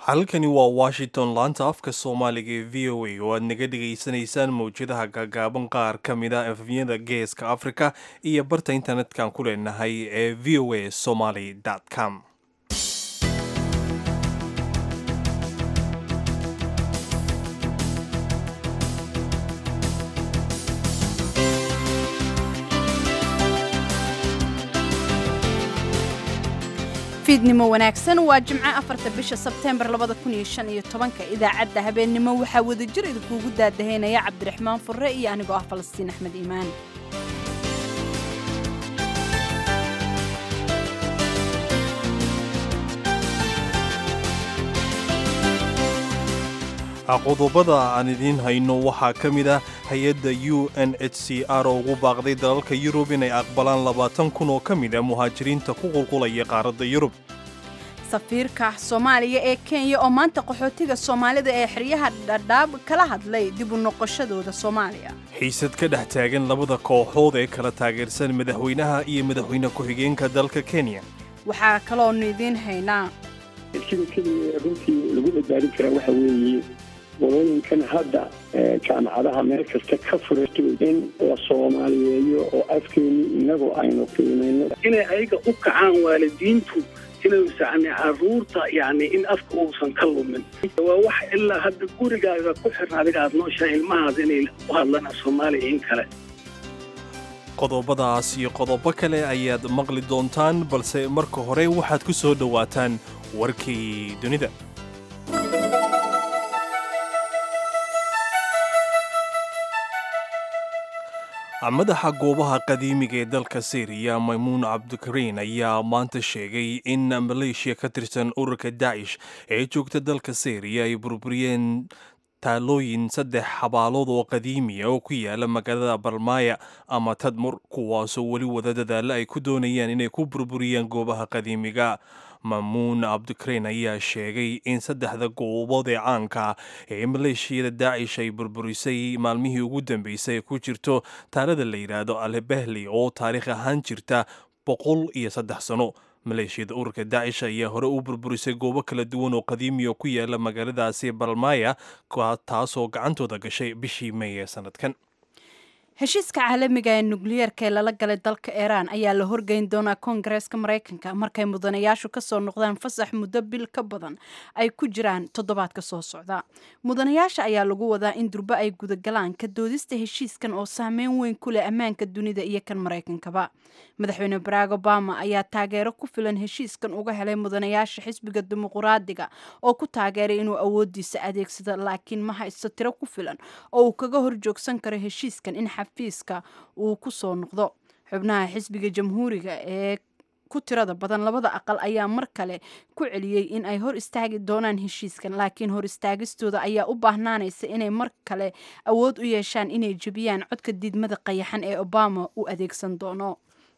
halkani waa washington laanta afka soomaaliga ee v o a oo aad naga dhegaysanaysaan mawjadaha gaagaaban qaar ka mid a efmyada geeska africa iyo barta internet-kan ku leenahay ee v o a somaly com. fiidnimo wanaagsan waa jimco 4 bisha Sebteembar 2015 idaacadda habeennimo waxaa wadajir idinkuugu daadaheynaya Cabdiraxmaan Furre iyo anigoo ah Falastiin Axmed Iimaan. qodobada aan idiin hayno waxaa ka mid ah hay-adda UNHCR oo ugu baaqday dalalka Yurub inay aqbalaan 20,000 oo ka mid ah muhaajiriinta ku qulqulaya qaaradda Yurub. safiirka Soomaaliya ee Kenya oo maanta qaxootiga Soomaalida ee xeryaha Dadaab kala hadlay dib u noqoshadooda Soomaaliya. xiisad ka dhex taagan labada kooxood ee kala taageersan madaxweynaha iyo madaxweyne ku-xigeenka dalka Kenya. waxaa kaloo idiin haynaa sida keliya runtii lagu badbaadin karaa waxa weeye qolooyinkan hadda jaamacadaha meel kasta ka furato in la Soomaaliyeeyo oo afkeeni inagoo aynu qiimayno inay ayaga u kacaan waalidiintu inay saacnay caruurta in afka uusan ka lumin waa wax ilaa hadda gurigaaga ku xiran adiga aad nooshahay ilmahaas inay u hadlaan Soomaali in kale. qodobadaas iyo qodobo kale ayaad maqli doontaan balse marka hore waxaad ku soo dhawaataan warkii dunida. madaxa goobaha qadiimiga ee dalka Syria Maymuun Cabdikariin ayaa maanta sheegay in maleeshiya ka tirsan ururka Daesh ee joogta dalka Syria ay burburiyeen taalooyin 3 xabaalood oo qadiimi ah oo ku yaala magaalada Balmaya ama Tadmur kuwaasoo weli wada dadaalo ay ku doonayaan inay ku burburiyaan goobaha qadiimiga. Maymuun Cabdikariin ayaa sheegay in 3 goobood ee caanka ee maleeshiyada Daesh ay burburisay maalmihii ugu dambeysay ku jirto taalada la yiraahdo Al-Bahli oo taariikh ahaan jirta 103 sano. maleeshiyada ururka Daesh ayaa hore u burburisay goobo kala duwan oo qadiimi ah ku yaala magaaladaasi Balmaya taasoo gacantooda gashay bishii May ee sanadkan. heshiiska caalamiga ee nukliyeerka ee lala galay dalka Iran ayaa la horgeyn doonaa Koongareeska Mareykanka markay mudanayaashu ka soo noqdaan fasax muddo bil ka badan ay ku jiraan toddobaadka soo socda. mudanayaasha ayaa lagu wadaa in durba ay gudagalaan ka doodista heshiiskan oo saameyn weyn ku leh ammaanka dunida iyo kan Mareykankaba. madaxweyne Barack Obama ayaa taageero ku filan heshiiskan uga helay mudanayaasha xisbiga dimuqraadiga oo ku taageeray inuu awoodiisa adeegsado laakiin ma haysto tiro ku filan oo uu kaga horjoogsan karo heshiiskan in xafiiska uu ku soo noqdo. xubnaha xisbiga jamhuuriga ee ku tirada badan labada aqal ayaa mar kale ku celiyay in ay hor istaagi doonaan heshiiskan laakiin hor istaagistooda ayaa u baahnaanaysa inay mar kale awood u yeeshaan inay jebiyaan codka diidmada qayaxan ee Obama u adeegsan doono.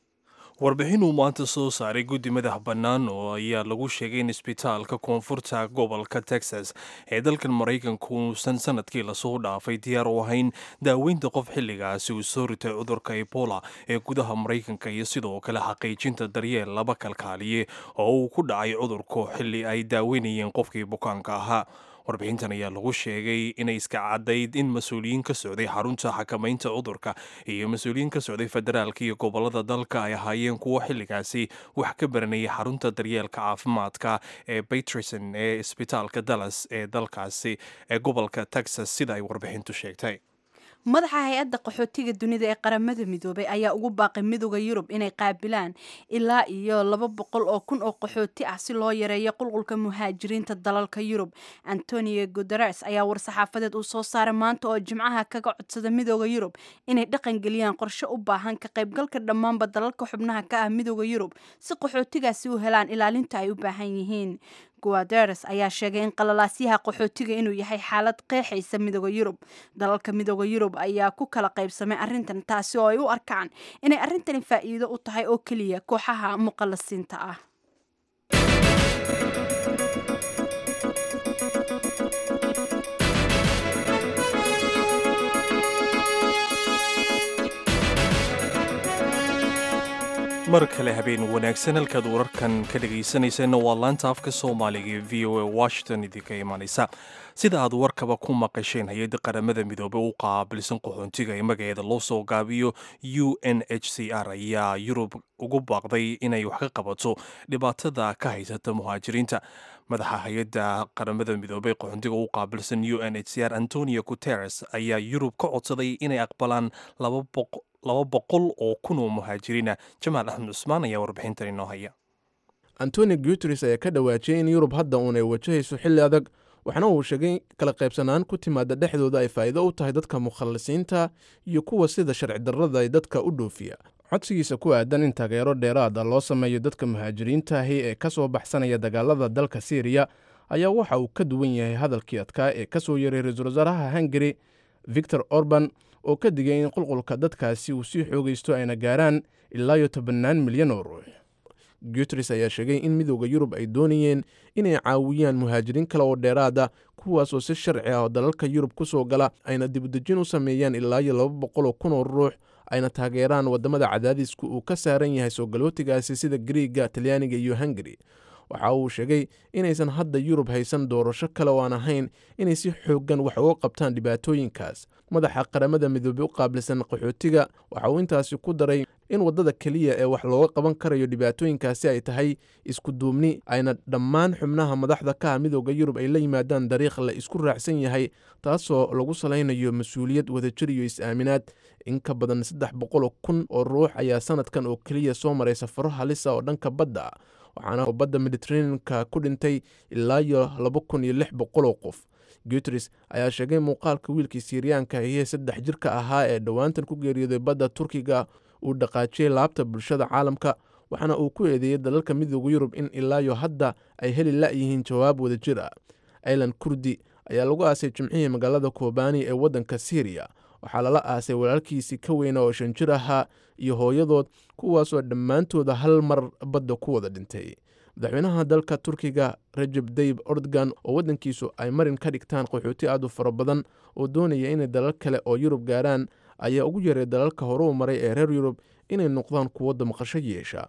warbixin uu maanta soo saaray guddi madax bannaan oo ayaa lagu sheegay in isbitaalka koonfurta gobolka Texas ee dalkan Mareykanku uusan sanadkii lasoo dhaafay diyaar u ahayn daaweynta qof xilligaasi uu soo ritay cudurka Ebola ee gudaha Mareykanka iyo sidoo kale xaqiijinta daryeel laba kalkaaliye oo uu ku dhacay cudurku xilli ay daaweynayeen qofkii bukaanka ahaa. warbixintan ayaa lagu sheegay inay iska cadayd in mas-uuliyiin ka socday xarunta xakamaynta cudurka iyo mas-uuliyiin ka socday federaalka iyo gobolada dalka ay ahaayeen kuwo xilligaasi wax ka baranayay xarunta daryeelka caafimaadka ee Paterson ee isbitaalka Dallas ee dalkaasi ee gobolka Texas sida ay warbixintu sheegtay. madaxa hay-adda qaxootiga dunida ee qaramada midoobay ayaa ugu baaqay midowga Yurub inay qaabilaan ilaa iyo 200,000 oo qaxooti ah si loo yareeyo qulqulka muhaajiriinta dalalka Yurub. Antonio Guterres ayaa war-saxaafadeed uu soo saaray maanta oo Jimcaha kaga codsada midowga Yurub inay dhaqan geliyaan qorshe u baahan ka qaybgalka dhammaanba dalalka xubnaha ka ah midowga Yurub si qaxootigaasi u helaan ilaalinta ay u baahan yihiin. Guterres ayaa sheegay in qalalaasyaha qaxootiga inuu yahay xaalad qeexaysa midowga Yurub. dalalka midowga Yurub ayaa ku kala qaybsamay arrintan taasi oo ay u arkaan inay arrintani faa'iido u tahay oo kaliya kooxaha muqallasiinta ah. mar kale habeen wanaagsan halkaad wararkan ka dhegaysanayseena waa laanta afka soomaaliga ee v o a washington idinka imanaysa sida aad warkaba ku maqasheen hay-adda qaramada midoobey u qaabilsan qaxoontiga ee magaceeda loo soo gaabiyo UNHCR ayaa yurub ugu baaqday inay wax ka qabato dhibaatada ka haysata muhaajiriinta madaxa hay-adda qaramada midoobey qaxoontiga u qaabilsan UNHCR Antonio Guterres ayaa yurub ka codsaday inay aqbalaan 200 oo kun oo muhaajiriina. Jamaal Axmed Cusmaan ayaa warbixintan inoo haya. Antonio Guterres ayaa ka dhawaajiyay in Yurub hadda uunay wajahayso xilli adag, waxaana uu sheegay kala qaybsanaan ku timaada dhexdooda ay faa'iido u tahay dadka mukhalisiinta iyo kuwa sida sharci darrada ay dadka u dhoofiya. codsigiisa ku aadan in taageero dheeraad ah loo sameeyo dadka muhaajiriinta ahi ee ka soo baxsanaya dagaalada dalka Syria ayaa waxa uu ka duwan yahay hadalkii adkaa ee ka soo yeeray ra'iisul wasaaraha Hungary Viktor Orban oo ka digay in qulqulka dadkaasi uu sii xoogaysto ayna gaaraan ilaa 10 milyan oo ruux. Guterres ayaa sheegay in midowga Yurub ay doonayeen inay caawiyaan muhaajiriin kale oo dheeraad ah kuwaas oo si sharci ah oo dalalka Yurub ku soo gala ayna dib u dejin u sameeyaan ilaa 200 kun oo ruux ayna taageeraan wadamada cadaadisku uu ka saaran yahay soo galootigaasi sida Greega, Talyaaniga iyo Hungary. waxa uu sheegay inaysan hadda Yurub haysan doorasho kale oo aan ahayn inay si xooggan wax uga qabtaan dhibaatooyinkaas. madaxa qaramada midoobey u qaabilsan qaxootiga waxa uu intaasi ku daray in wadada kaliya ee wax looga qaban karayo dhibaatooyinkaasi ay tahay isku duubni ayna dhammaan xubnaha madaxda ka midowga Yurub ay la yimaadaan dariiq la isku raacsan yahay taasoo lagu salaynayo mas'uuliyad wadajir iyo is-aaminaad. in ka badan 300 kun oo ruux ayaa sanadkan oo kaliya soo maray safaro halis ah oo dhanka badda waxaana badda Mediterranean-ka ku dhintay ilaa 2600 qof. Guterres ayaa sheegay muuqaalka wiilkii Syriyaanka ah ee 3 jirka ahaa ee dhawaantan ku geeriyooday badda Turkiga uu dhaqaajiyay laabta bulshada caalamka waxaana uu ku eedeeyay dalalka midowga Yurub in ilaa hadda ay heli la'yihiin jawaab wadajir ah. Aylan Kurdi ayaa lagu aasay Jimcihii magaalada Kobani ee wadanka Syria waxaa lala aasay walaalkiisii ka weyn oo 5 jir ahaa iyo hooyadood kuwaas oo dhammaantooda hal mar badda ku wada dhintay. madaxweynaha dalka Turkiga Recep Tayyip Erdogan oo wadankiisu ay marin ka dhigtaan qaxooti aad u fara badan oo doonaya inay dalal kale oo Yurub gaaraan ayaa ugu yeeray dalalka hore u maray ee reer Yurub inay noqdaan kuwo damqasho yeesha.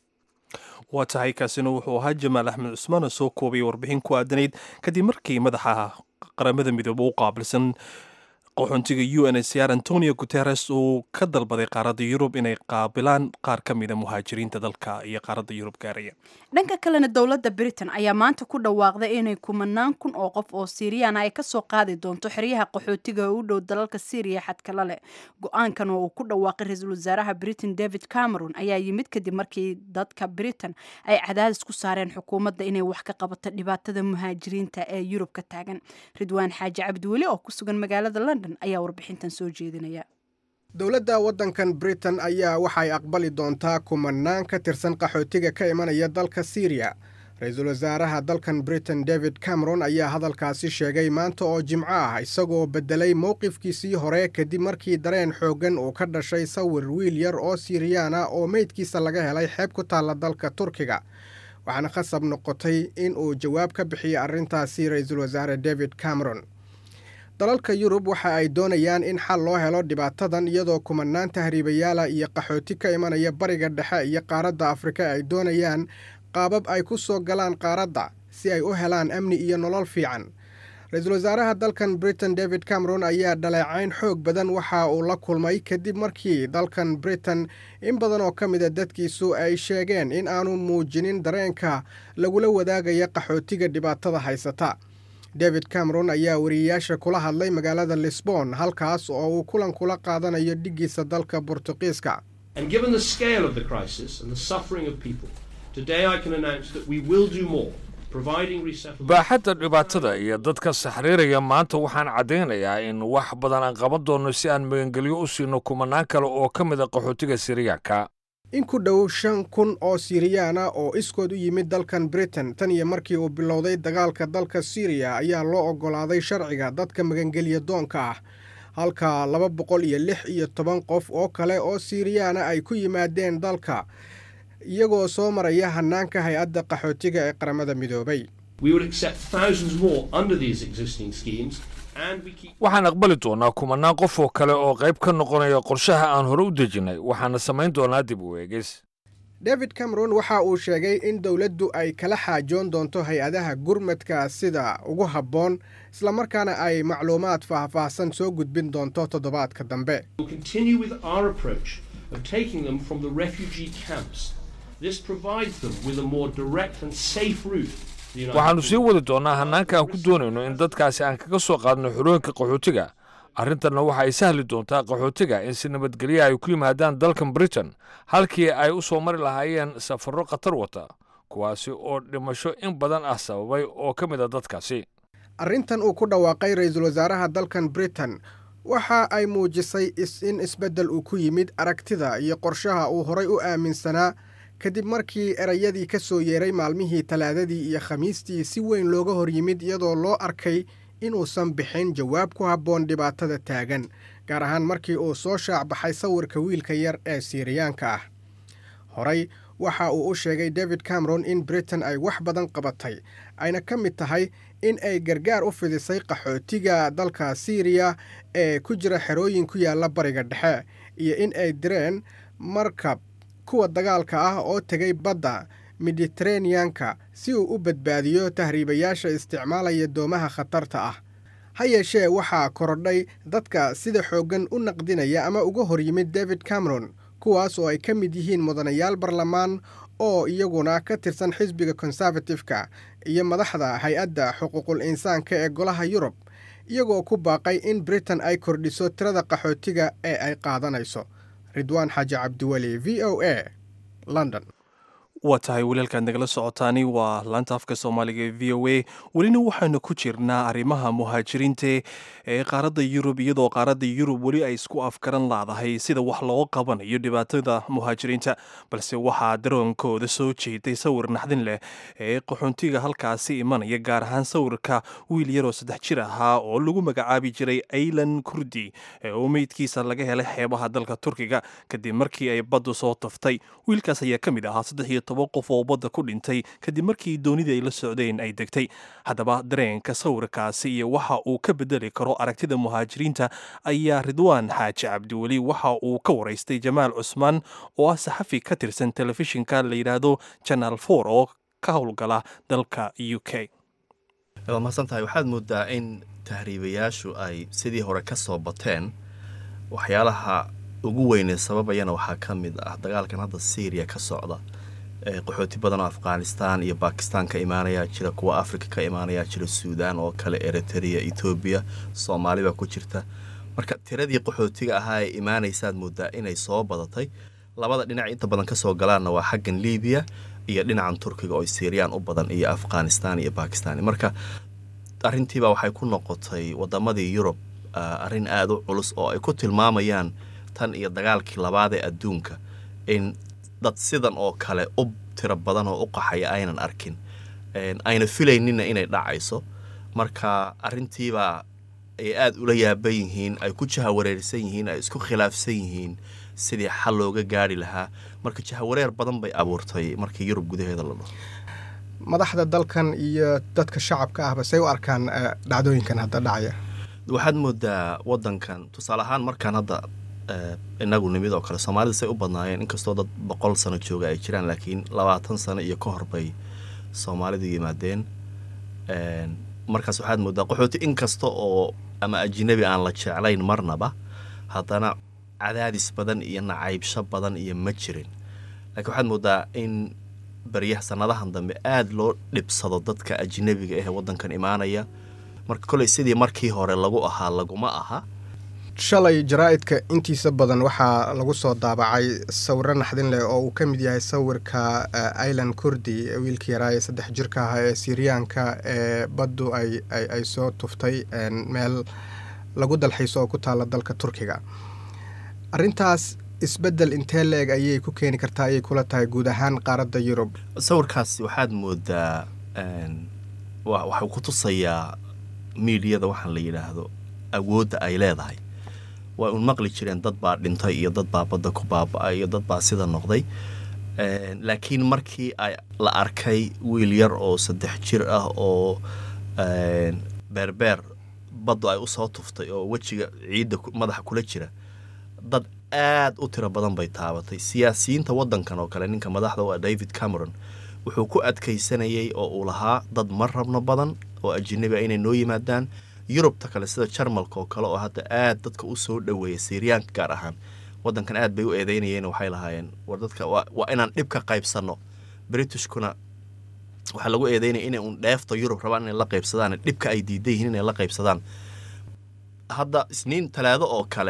waa tahay kaasina wuxuu ahaa Jamaal Axmed Cusmaan soo koobay warbixin ku aadanayd kadib markii madaxa qaramada midoobey u qaabilsan qaxoontiga UNHCR Antonio Guterres uu ka dalbaday qaaradda Yurub inay qaabilaan qaar ka mid ah muhaajiriinta dalka iyo qaaradda Yurub gaaraya. dhanka kalena dowladda Britain ayaa maanta ku dhawaaqday inay 10 kun oo qof oo Syrian ay ka soo qaadi doonto xeryaha qaxootiga u dhow dalalka Syria xadka la leh. go'aankan oo uu ku dhawaaqay ra'iisul wasaaraha Britain David Cameron ayaa yimid kadib markii dadka Britain ay cadaadis ku saareen xukuumadda inay wax ka qabato dhibaatada muhaajiriinta ee Yurub ka taagan. Ridwaan Xaaji Cabdiweli oo ku sugan magaalada London ayaa warbixintan soo jeedinaya. dowladda waddankan Britain ayaa waxay aqbali doontaa 10 ka tirsan qaxootiga ka imanaya dalka Syria. ra'iisul wasaaraha dalkan Britain David Cameron ayaa hadalkaasi sheegay maanta oo Jimco ah isagoo bedelay mowqifkiisii hore kadib markii dareen xooggan uu ka dhashay sawir wiil yar oo Syrian ah oo meydkiisa laga helay xeeb ku taala dalka Turkiga. waxaana khasab noqotay in uu jawaab ka bixiyo arrintaasi ra'iisul wasaare David Cameron. dalalka Yurub waxa ay doonayaan in xal loo helo dhibaatadan iyadoo 10 tahriibayaal iyo qaxooti ka imanaya bariga dhexe iyo qaaradda Afrika ay doonayaan qaabab ay ku soo galaan qaaradda si ay u helaan amni iyo nolol fiican. ra'iisul wasaaraha dalkan Britain David Cameron ayaa dhaleecayn xoog badan waxa uu la kulmay kadib markii dalkan Britain in badan oo ka mid ah dadkiisu ay sheegeen in aanu muujinin dareenka lagula wadaagaya qaxootiga dhibaatada haysata. David Cameron ayaa wariyaasha kula hadlay magaalada Lisbon halkaas oo uu kulan kula qaadanayo dhigiisa dalka Portugiiska. And given the scale of the crisis and the suffering of people, today I can announce that we will do more. baaxadda dhibaatada iyo dadka saxriiraya maanta waxaan caddaynayaa in wax badan aan qaban doonno si aan magangelyo u siino 10 kale oo ka mid ah qaxootiga Syriyaanka. in ku dhow 5 kun oo Syrian ah oo iskood u yimid dalkan Britain tan iyo markii uu bilowday dagaalka dalka Syria ayaa loo ogolaaday sharciga dadka magangelyo doonka ah halka 216 qof oo kale oo Syrian ah ay ku yimaadeen dalka iyagoo soo maraya hanaanka hay'adda qaxootiga ee qaramada midoobay. waxaan aqbali doonaa 10 qof oo kale oo qayb ka noqonaya qorshaha aan hore u dejinay waxaana samayn doonaa dib u eegis. david cameron waxa uu sheegay in dowladdu ay kala xaajoon doonto hay-adaha gurmadka sida ugu habboon islamarkaana ay macluumaad faahfaahsan soo gudbin doonto toddobaadka dambe. waxaannu sii wadi doonnaa hannaanka aan ku doonayno in dadkaasi aan kaga soo qaadno xorooyinka qaxootiga. arrintanna waxa ay sahli doontaa qaxootiga in si nabadgelya ay ku yimaadaan dalkan britain halkii ay u soo mari lahaayeen safarro khatar wata kuwaasi oo dhimasho in badan ah sababay oo ka mid a dadkaasi. arrintan uu ku dhawaaqay ra-iisul wasaaraha dalkan britain waxa ay muujisay in isbeddel uu ku yimid aragtida iyo qorshaha uu horay u aaminsanaa kadib markii erayadii ka soo yeeray maalmihii talaadadii iyo khamiistii si weyn looga hor yimid iyadoo loo arkay inuusan bixin jawaab ku habboon dhibaatada taagan, gaar ahaan markii uu soo shaacbaxay sawirka wiilka yar ee Siiriyaanka ah. Horay waxa uu u sheegay David Cameron in Britain ay wax badan qabatay, ayna ka mid tahay in ay gargaar u fidisay qaxootiga dalka Syria ee ku jira xerooyin ku yaala bariga dhexe, iyo in ay direen markab kuwa dagaalka ah oo tegay badda Mediterranean-ka si uu u badbaadiyo tahriibayaasha isticmaalaya doomaha khatarta ah. Ha yeeshee waxaa korodhay dadka sida xooggan u naqdinaya ama uga hor yimid David Cameron, kuwaas oo ay ka mid yihiin mudanayaal barlamaan oo iyaguna ka tirsan xisbiga Conservative-ka iyo madaxda hay-adda xuquuqul insaanka ee golaha Yurub, iyagoo ku baaqay in Britain ay kordhiso tirada qaxootiga ee ay qaadanayso. Ridwaan Xaaji Cabdiweli, VOA, London. waa tahay walaalkaad nagala socotaani waa laanta afka soomaaliga ee v o a. welina waxaanu ku jirnaa arrimaha muhaajiriinta ee qaaradda yurub, iyadoo qaaradda yurub weli ay isku afgaran laadahay sida wax loo qabanayo dhibaatada muhaajiriinta, balse waxaa daroonkooda soo jeeday sawir naxdin leh ee qaxoontiga halkaasi imanaya, gaar ahaan sawirka wiil yaroo 3 jir ahaa oo lagu magacaabi jiray Aylan Kurdi oo meydkiisa laga helay xeebaha dalka Turkiga kadib markii ay baddu soo taftay. wiilkaas ayaa ka mid ahaa 13 qof oo badda ku dhintay kadib markii doonidii ay la socdeen ay degtay. haddaba dareenka sawirkaasi iyo waxa uu ka bedeli karo aragtida muhaajiriinta ayaa Ridwaan Xaaji Cabdiweli waxa uu ka waraystay Jamaal Cusmaan oo ah saxafi ka tirsan telefishinka la yidhaahdo Channel 4 oo ka howlgala dalka UK. waa mahadsantahay. waxaad moodaa in tahriibayaashu ay sidii hore ka soo bateen. waxyaalaha ugu weynee sababayana waxaa ka mid ah dagaalkan hadda Syria ka socda. qaxooti badan oo Afghanistan iyo Pakistan ka imaanaya jira, kuwa Afrika ka imaanaya jira, Suudaan oo kale, Eritrea, Ethiopia, Soomaaliya ku jirta. marka tiradii qaxootiga ahaa ee imaanaysaad moodaa inay soo badatay. labada dhinac inta badan ka soo galaanna waa xaggan Liibiya iyo dhinacan Turkiga oo Syrian u badan, iyo Afghanistan iyo Pakistan. marka arrintiiba waxay ku noqotay wadamadii Yurub arrin aad u culus oo ay ku tilmaamayaan tan iyo dagaalkii labaad ee adduunka in dad sidan oo kale u tiro badan oo u qaxaya aynan arkin, ayna filaynina inay dhacayso. marka arrintiiba ay aad ula yaaban yihiin, ay ku jahawareersan yihiin, ay isku khilaafsan yihiin sidii xal looga gaari lahaa. marka jahawareer badan bay abuurtay markii Yurub gudaheeda la dhaho. madaxda dalkan iyo dadka shacabka ahba say u arkaan dhacdooyinkan hadda dhacaya? waxaad moodaa wadankan tusaale ahaan markaan hadda inagu nimid oo kale Soomaalida say u badnaayeen, inkastoo dad 100 sano jooga ay jiraan, laakiin 20 sano iyo ka hor bay Soomaalidu yimaadeen. markaas waxaad moodaa qaxooti inkasta oo ama ajnabi aan la jeclayn marnaba, haddana cadaadis badan iyo nacaybsho badan iyo ma jirin. laakiin waxaad moodaa in bariyaha sanadahan dambe aad loo dhibsado dadka ajnabiga ah ee wadankan imaanaya. marka kolay sidii markii hore lagu ahaa laguma aha. shalay jaraa'idka intiisa badan waxaa lagu soo daabacay sawirro naxdin leh oo uu ka mid yahay sawirka Aylan Kurdi, wiilkii yaraa ee 3 jirka ahaa ee Syriyaanka ee baddu ay soo tuftay meel lagu dalxiiso oo ku taala dalka Turkiga. arrintaas isbeddel intee leeg ayay ku keeni kartaa, ayay kula tahay guud ahaan qaaradda Yurub? sawirkaasi waxaad moodaa waxuu ku tusayaa miidiyada waxaan la yidhaahdo awoodda ay leedahay. waa un maqli jireen dad baa dhintay iyo dad baa badda ku baaba'ay iyo dad baa sida noqday. laakiin markii la arkay wiil yar oo 3 jir ah oo beerbeer baddu ay u soo tuftay oo wejiga ciidda madaxa kula jira, dad aad u tiro badan bay taabatay. siyaasiyiinta waddankan oo kale ninka madaxda u ah David Cameron wuxuu ku adkaysanayay oo uu lahaa dad mar rabno badan oo ajnabi ah inay noo yimaadaan. Yurubta kale sida Jarmalka oo kale oo hadda aad dadka u soo dhaweeyay Syriyaanka gaar ahaan waddankan aad bay u eedeynayeen waxay lahaayeen war dadka waa inaan dhib ka qaybsano. Britishkuna waxa lagu eedeynay inay un dheefta Yurub rabaan inay la qaybsadaan dhibka ay diiday yihiin inay la qaybsadaan. hadda isniin talaado oo kale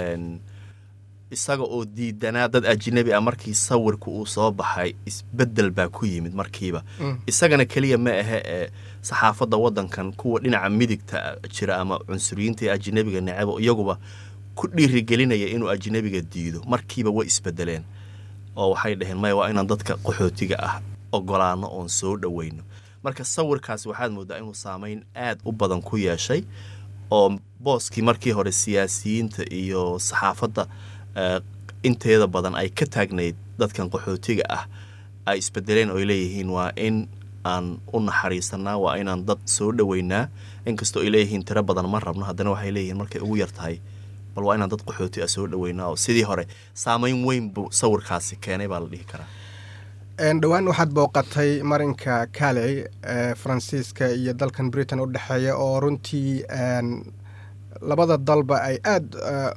isaga oo diidanaa dad ajnabi ah markii sawirku uu soo baxay isbedel baa ku yimid markiiba. isagana kaliya ma aha saxaafadda waddankan kuwa dhinaca midigta jira ama cunsuriyiinta ajnabiga necebo iyaguba ku dhiirigelinaya inuu ajnabiga diido markiiba way isbedeleen oo waxay dhaheen may waa inaan dadka qaxootiga ah ogolaano oon soo dhaweyno. marka sawirkaasi waxaad moodaa inuu saameyn aad u badan ku yeeshay oo booskii markii hore siyaasiyiinta iyo saxaafadda inteeda badan ay ka taagnayd dadkan qaxootiga ah ay isbedeleen oo ay leeyihiin waa in aan u naxariisanaa waa inaan dad soo dhaweynaa inkastoo ay leeyihiin tiro badan ma rabno haddana waxay leeyihiin markay ugu yar tahay bal waa inaan dad qaxooti ah soo dhaweynaa oo sidii hore saameyn weyn buu sawirkaasi keenay baa la dhihi karaa. dhowaan waxaad booqatay marinka Calais Faransiiska iyo dalkan Britain u dhaxeeya oo runtii labada dalba ay aad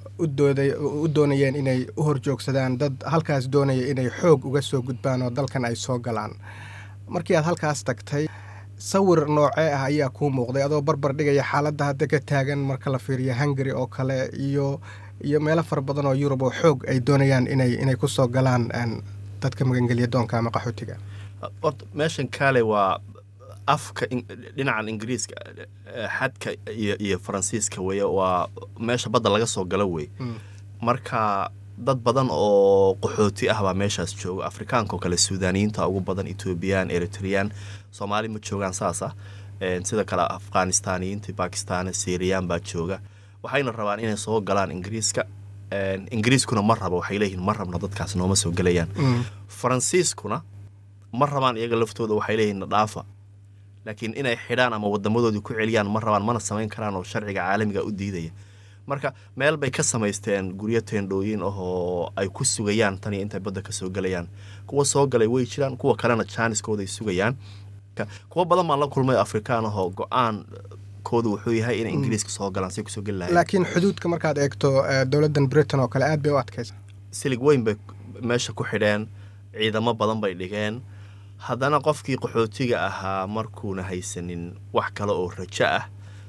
u doonayeen inay u horjoogsadaan dad halkaas doonaya inay xoog uga soo gudbaan oo dalkan ay soo galaan. markii aad halkaas tagtay sawir noocee ah ayaa kuu muuqday adoo barbar dhigaya xaaladda hadda ka taagan marka la fiiriyo Hungary oo kale iyo meelo fara badan oo Yurub oo xoog ay doonayaan inay ku soo galaan dadka magangelya doonka ama qaxootiga. meeshan Calais waa afka dhinacan Ingiriiska xadka iyo Faransiiska weeye waa meesha badda laga soo galo weey. marka dad badan oo qaxooti ah baa meeshaas jooga. Afrikaanka oo kale Suudaaniyiinta ugu badan, Ethiopian, Eritrean, Soomaali ma joogaan saas ah. sida kale Afghaanistaaniyiinta, Pakistan, Syrian baa jooga. waxayna rabaan inay soo galaan Ingiriiska. Ingiriiskuna ma rabo waxay leeyihiin ma rabno dadkaas nooma soo galayaan. Faransiiskuna ma rabaan iyaga laftooda waxay leeyihiin dhaafa. laakiin inay xidhaan ama wadamadoodii ku celiyaan ma rabaan mana samayn karaan oo sharciga caalamiga u diidaya. marka meel bay ka samaysteen guryo teendhooyin oo ay ku sugayaan tan intay badda ka soo galayaan. kuwa soo galay way jiraan kuwa kalena jaaniskooda ay sugayaan. kuwa badan baan la kulmay Afrikaan oo go'aan koodu wuxuu yahay in Ingiriiska soo galaan si ku soo gali lahayn. laakiin xuduudka markaad eegto dawladdan Britain oo kale aad bay u adkaysay. silig weyn bay meesha ku xidheen ciidamo badan bay dhigeen. haddana qofkii qaxootiga ahaa markuuna haysanin wax kale oo rajo ah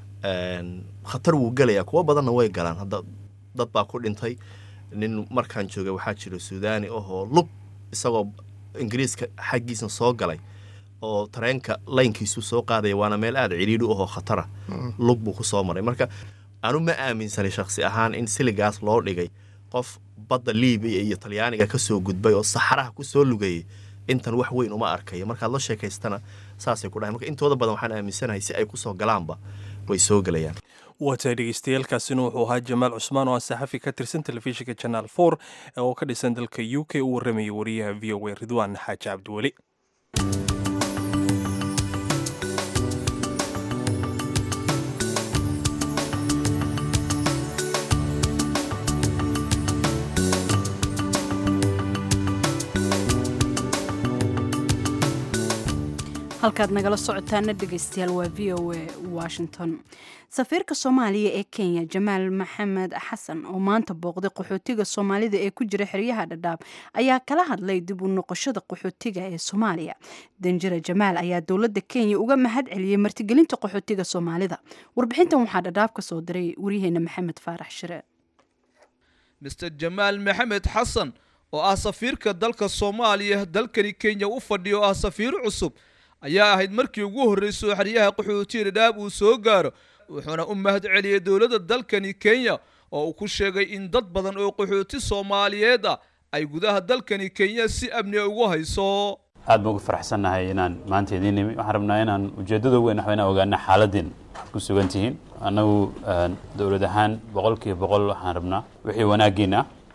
khatar wuu gelayaa. kuwa badanna way galaan. hadda dad baa ku dhintay. nin markaan joogay waxaa jira Suudaani oo lug isagoo Ingiriiska xaggiisna soo galay oo tareenka laynkiisu soo qaadaya waana meel aad ciriiri oo khatara lug buu ku soo maray. marka aanu ma aaminsanay shakhsi ahaan in siligaas loo dhigay qof badda Liibiya iyo Talyaaniga ka soo gudbay oo saxaraha ku soo lugayay intan wax weyn uma arkayo. marka la sheekaystana saasay ku dhahay. marka intooda badan waxaan aaminsanahay si ay ku soo galaanba way soo galayaan. waatay dhegeystayaaalkaasina wuxuu ahaa Jamaal Cusmaan oo saxafi ka tirsan telefishinka Channel 4 oo ka dhisan dalka UK uu warramay wariyaha VOA Ridwaan Xaaji Cabdiweli. halkaad nagala socotaana dhegeystayaal waa VOA Washington. safiirka Soomaaliya ee Kenya Jamaal Maxamed Xasan oo maanta booqday qaxootiga Soomaalida ee ku jira xeryaha Dadaab ayaa kala hadlay dib u noqoshada qaxootiga ee Soomaaliya. Danjira Jamaal ayaa dowladda Kenya uga mahad celiyay martigelinta qaxootiga Soomaalida. warbixintan waxaa Dadaab ka soo diray wariyaheena Maxamed Faarax Shire. Mr. Jamaal Maxamed Xasan oo ah safiirka dalka Soomaaliya dalkani Kenya u fadhiyo oo ah safiir cusub ayaa ahayd markii ugu horeysay xeryaha qaxootiga Dadaab uu soo gaaro wuxuuna u mahad celiyay dowladda dalkani Kenya oo uu ku sheegay in dad badan oo qaxooti Soomaaliyeed ay gudaha dalkani Kenya si amni ugu hayso. aad baan ugu faraxsanahay inaan maanta idin nimi. waxaan rabnaa inaan ujeedada weyn waxayna ogaana xaaladin ku sugan tihiin. anagu dowlad ahaan 100% waxaan rabnaa wixii wanaagiina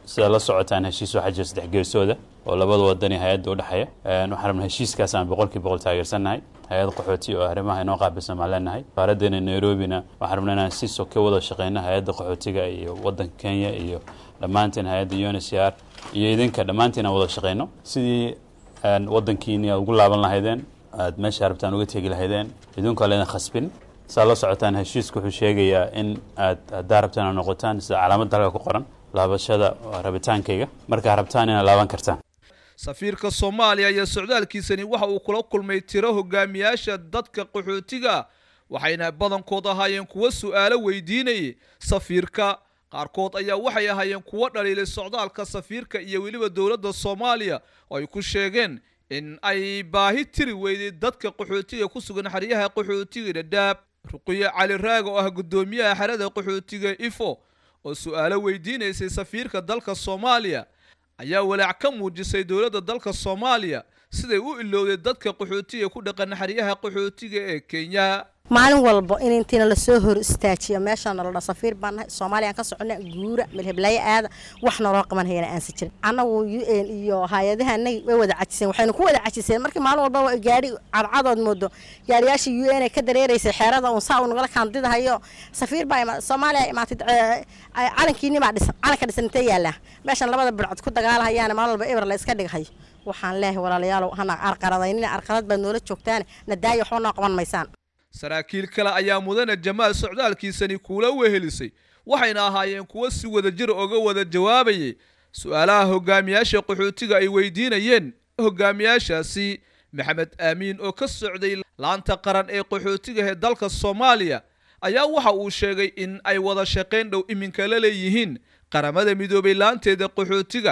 sida la socotaan heshiis waxaa jira 3 geesooda oo labada wadan iyo hay'adda u dhaxeeya waxaan rabnaa heshiiskaas aan 100% taageersanahay hay'ad qaxooti oo arrimaha inoo qaabilsan ma leenahay faaraddeena Nairobi-na waxaan rabnaa inaan si soo ka wada shaqeyno hay'adda qaxootiga iyo wadanka Kenya iyo dhammaanteen hay'adda UNHCR iyo idinka dhammaanteen aan wada shaqeyno sidii wadankiina ugu laaban lahaydeen aad meesha rabtaan uga tagi lahaydeen idinku leena khasbin saa la socotaan heshiisku wuxuu sheegayaa in aad rabtaan noqotaan sida calaamad dalka ku qoran laabashada rabitaankayga marka rabtaan inaad laaban kartaan safiirka Soomaaliya iyo socdaalkiisani waxa uu kula kulmay tiro hogaamiyaasha dadka qaxootiga waxayna badankood ahaayeen kuwa su'aalo weydiinayay safiirka qaarkood ayaa waxay ahaayeen kuwa dhaliilay socdaalka safiirka iyo weliba dawladda Soomaaliya oo ay ku sheegeen in ay baahi tiri weyday dadka qaxootiga ku sugan xariyaha qaxootiga Dadaab Ruqiya Cali Raago oo ah gudoomiyaha xarada qaxootiga Ifo oo su'aalo weydiinaysay safiirka dalka Soomaaliya ayaa walaac ka muujisay dawladda dalka Soomaaliya siday u ilowday dadka qaxootiga ku dhaqan xariyaha qaxootiga ee Kenya maalin walba in intina la soo hor istaajiyo meesha nolol safiir baan Soomaaliya ka soconay guura milhiblay aad wax nolol qaban hayna aan si jirin anagu UN iyo hay'adahanay way wada cajiseen waxayna ku wada cajiseen markii maalin walba gaari cadcadood moodo gaariyaasha UN ka dareereysay xeerada oo saa u nagala kaandidahayo safiir baa Soomaaliya imaatay calankiina ma dhisan calanka dhisantay yaala meesha labada bilcad ku dagaalahayaan maalin walba eber la iska dhigay waxaan leeyahay walaalayaal hana arqarad baa noola joogtaan nadaayo xoona qaban maysaan saraakiil kale ayaa mudane Jamaal socdaalkiisani kula wehelisay waxayna ahaayeen kuwa si wada jir uga wada jawaabayay su'aalaha hogaamiyaasha qaxootiga ay weydiinayeen hogaamiyaashaasi Maxamed Amiin oo ka socday laanta qaran ee qaxootiga ee dalka Soomaaliya ayaa waxa uu sheegay in ay wada shaqeyn dhow iminka la leeyihiin qaramada midoobay laanteeda qaxootiga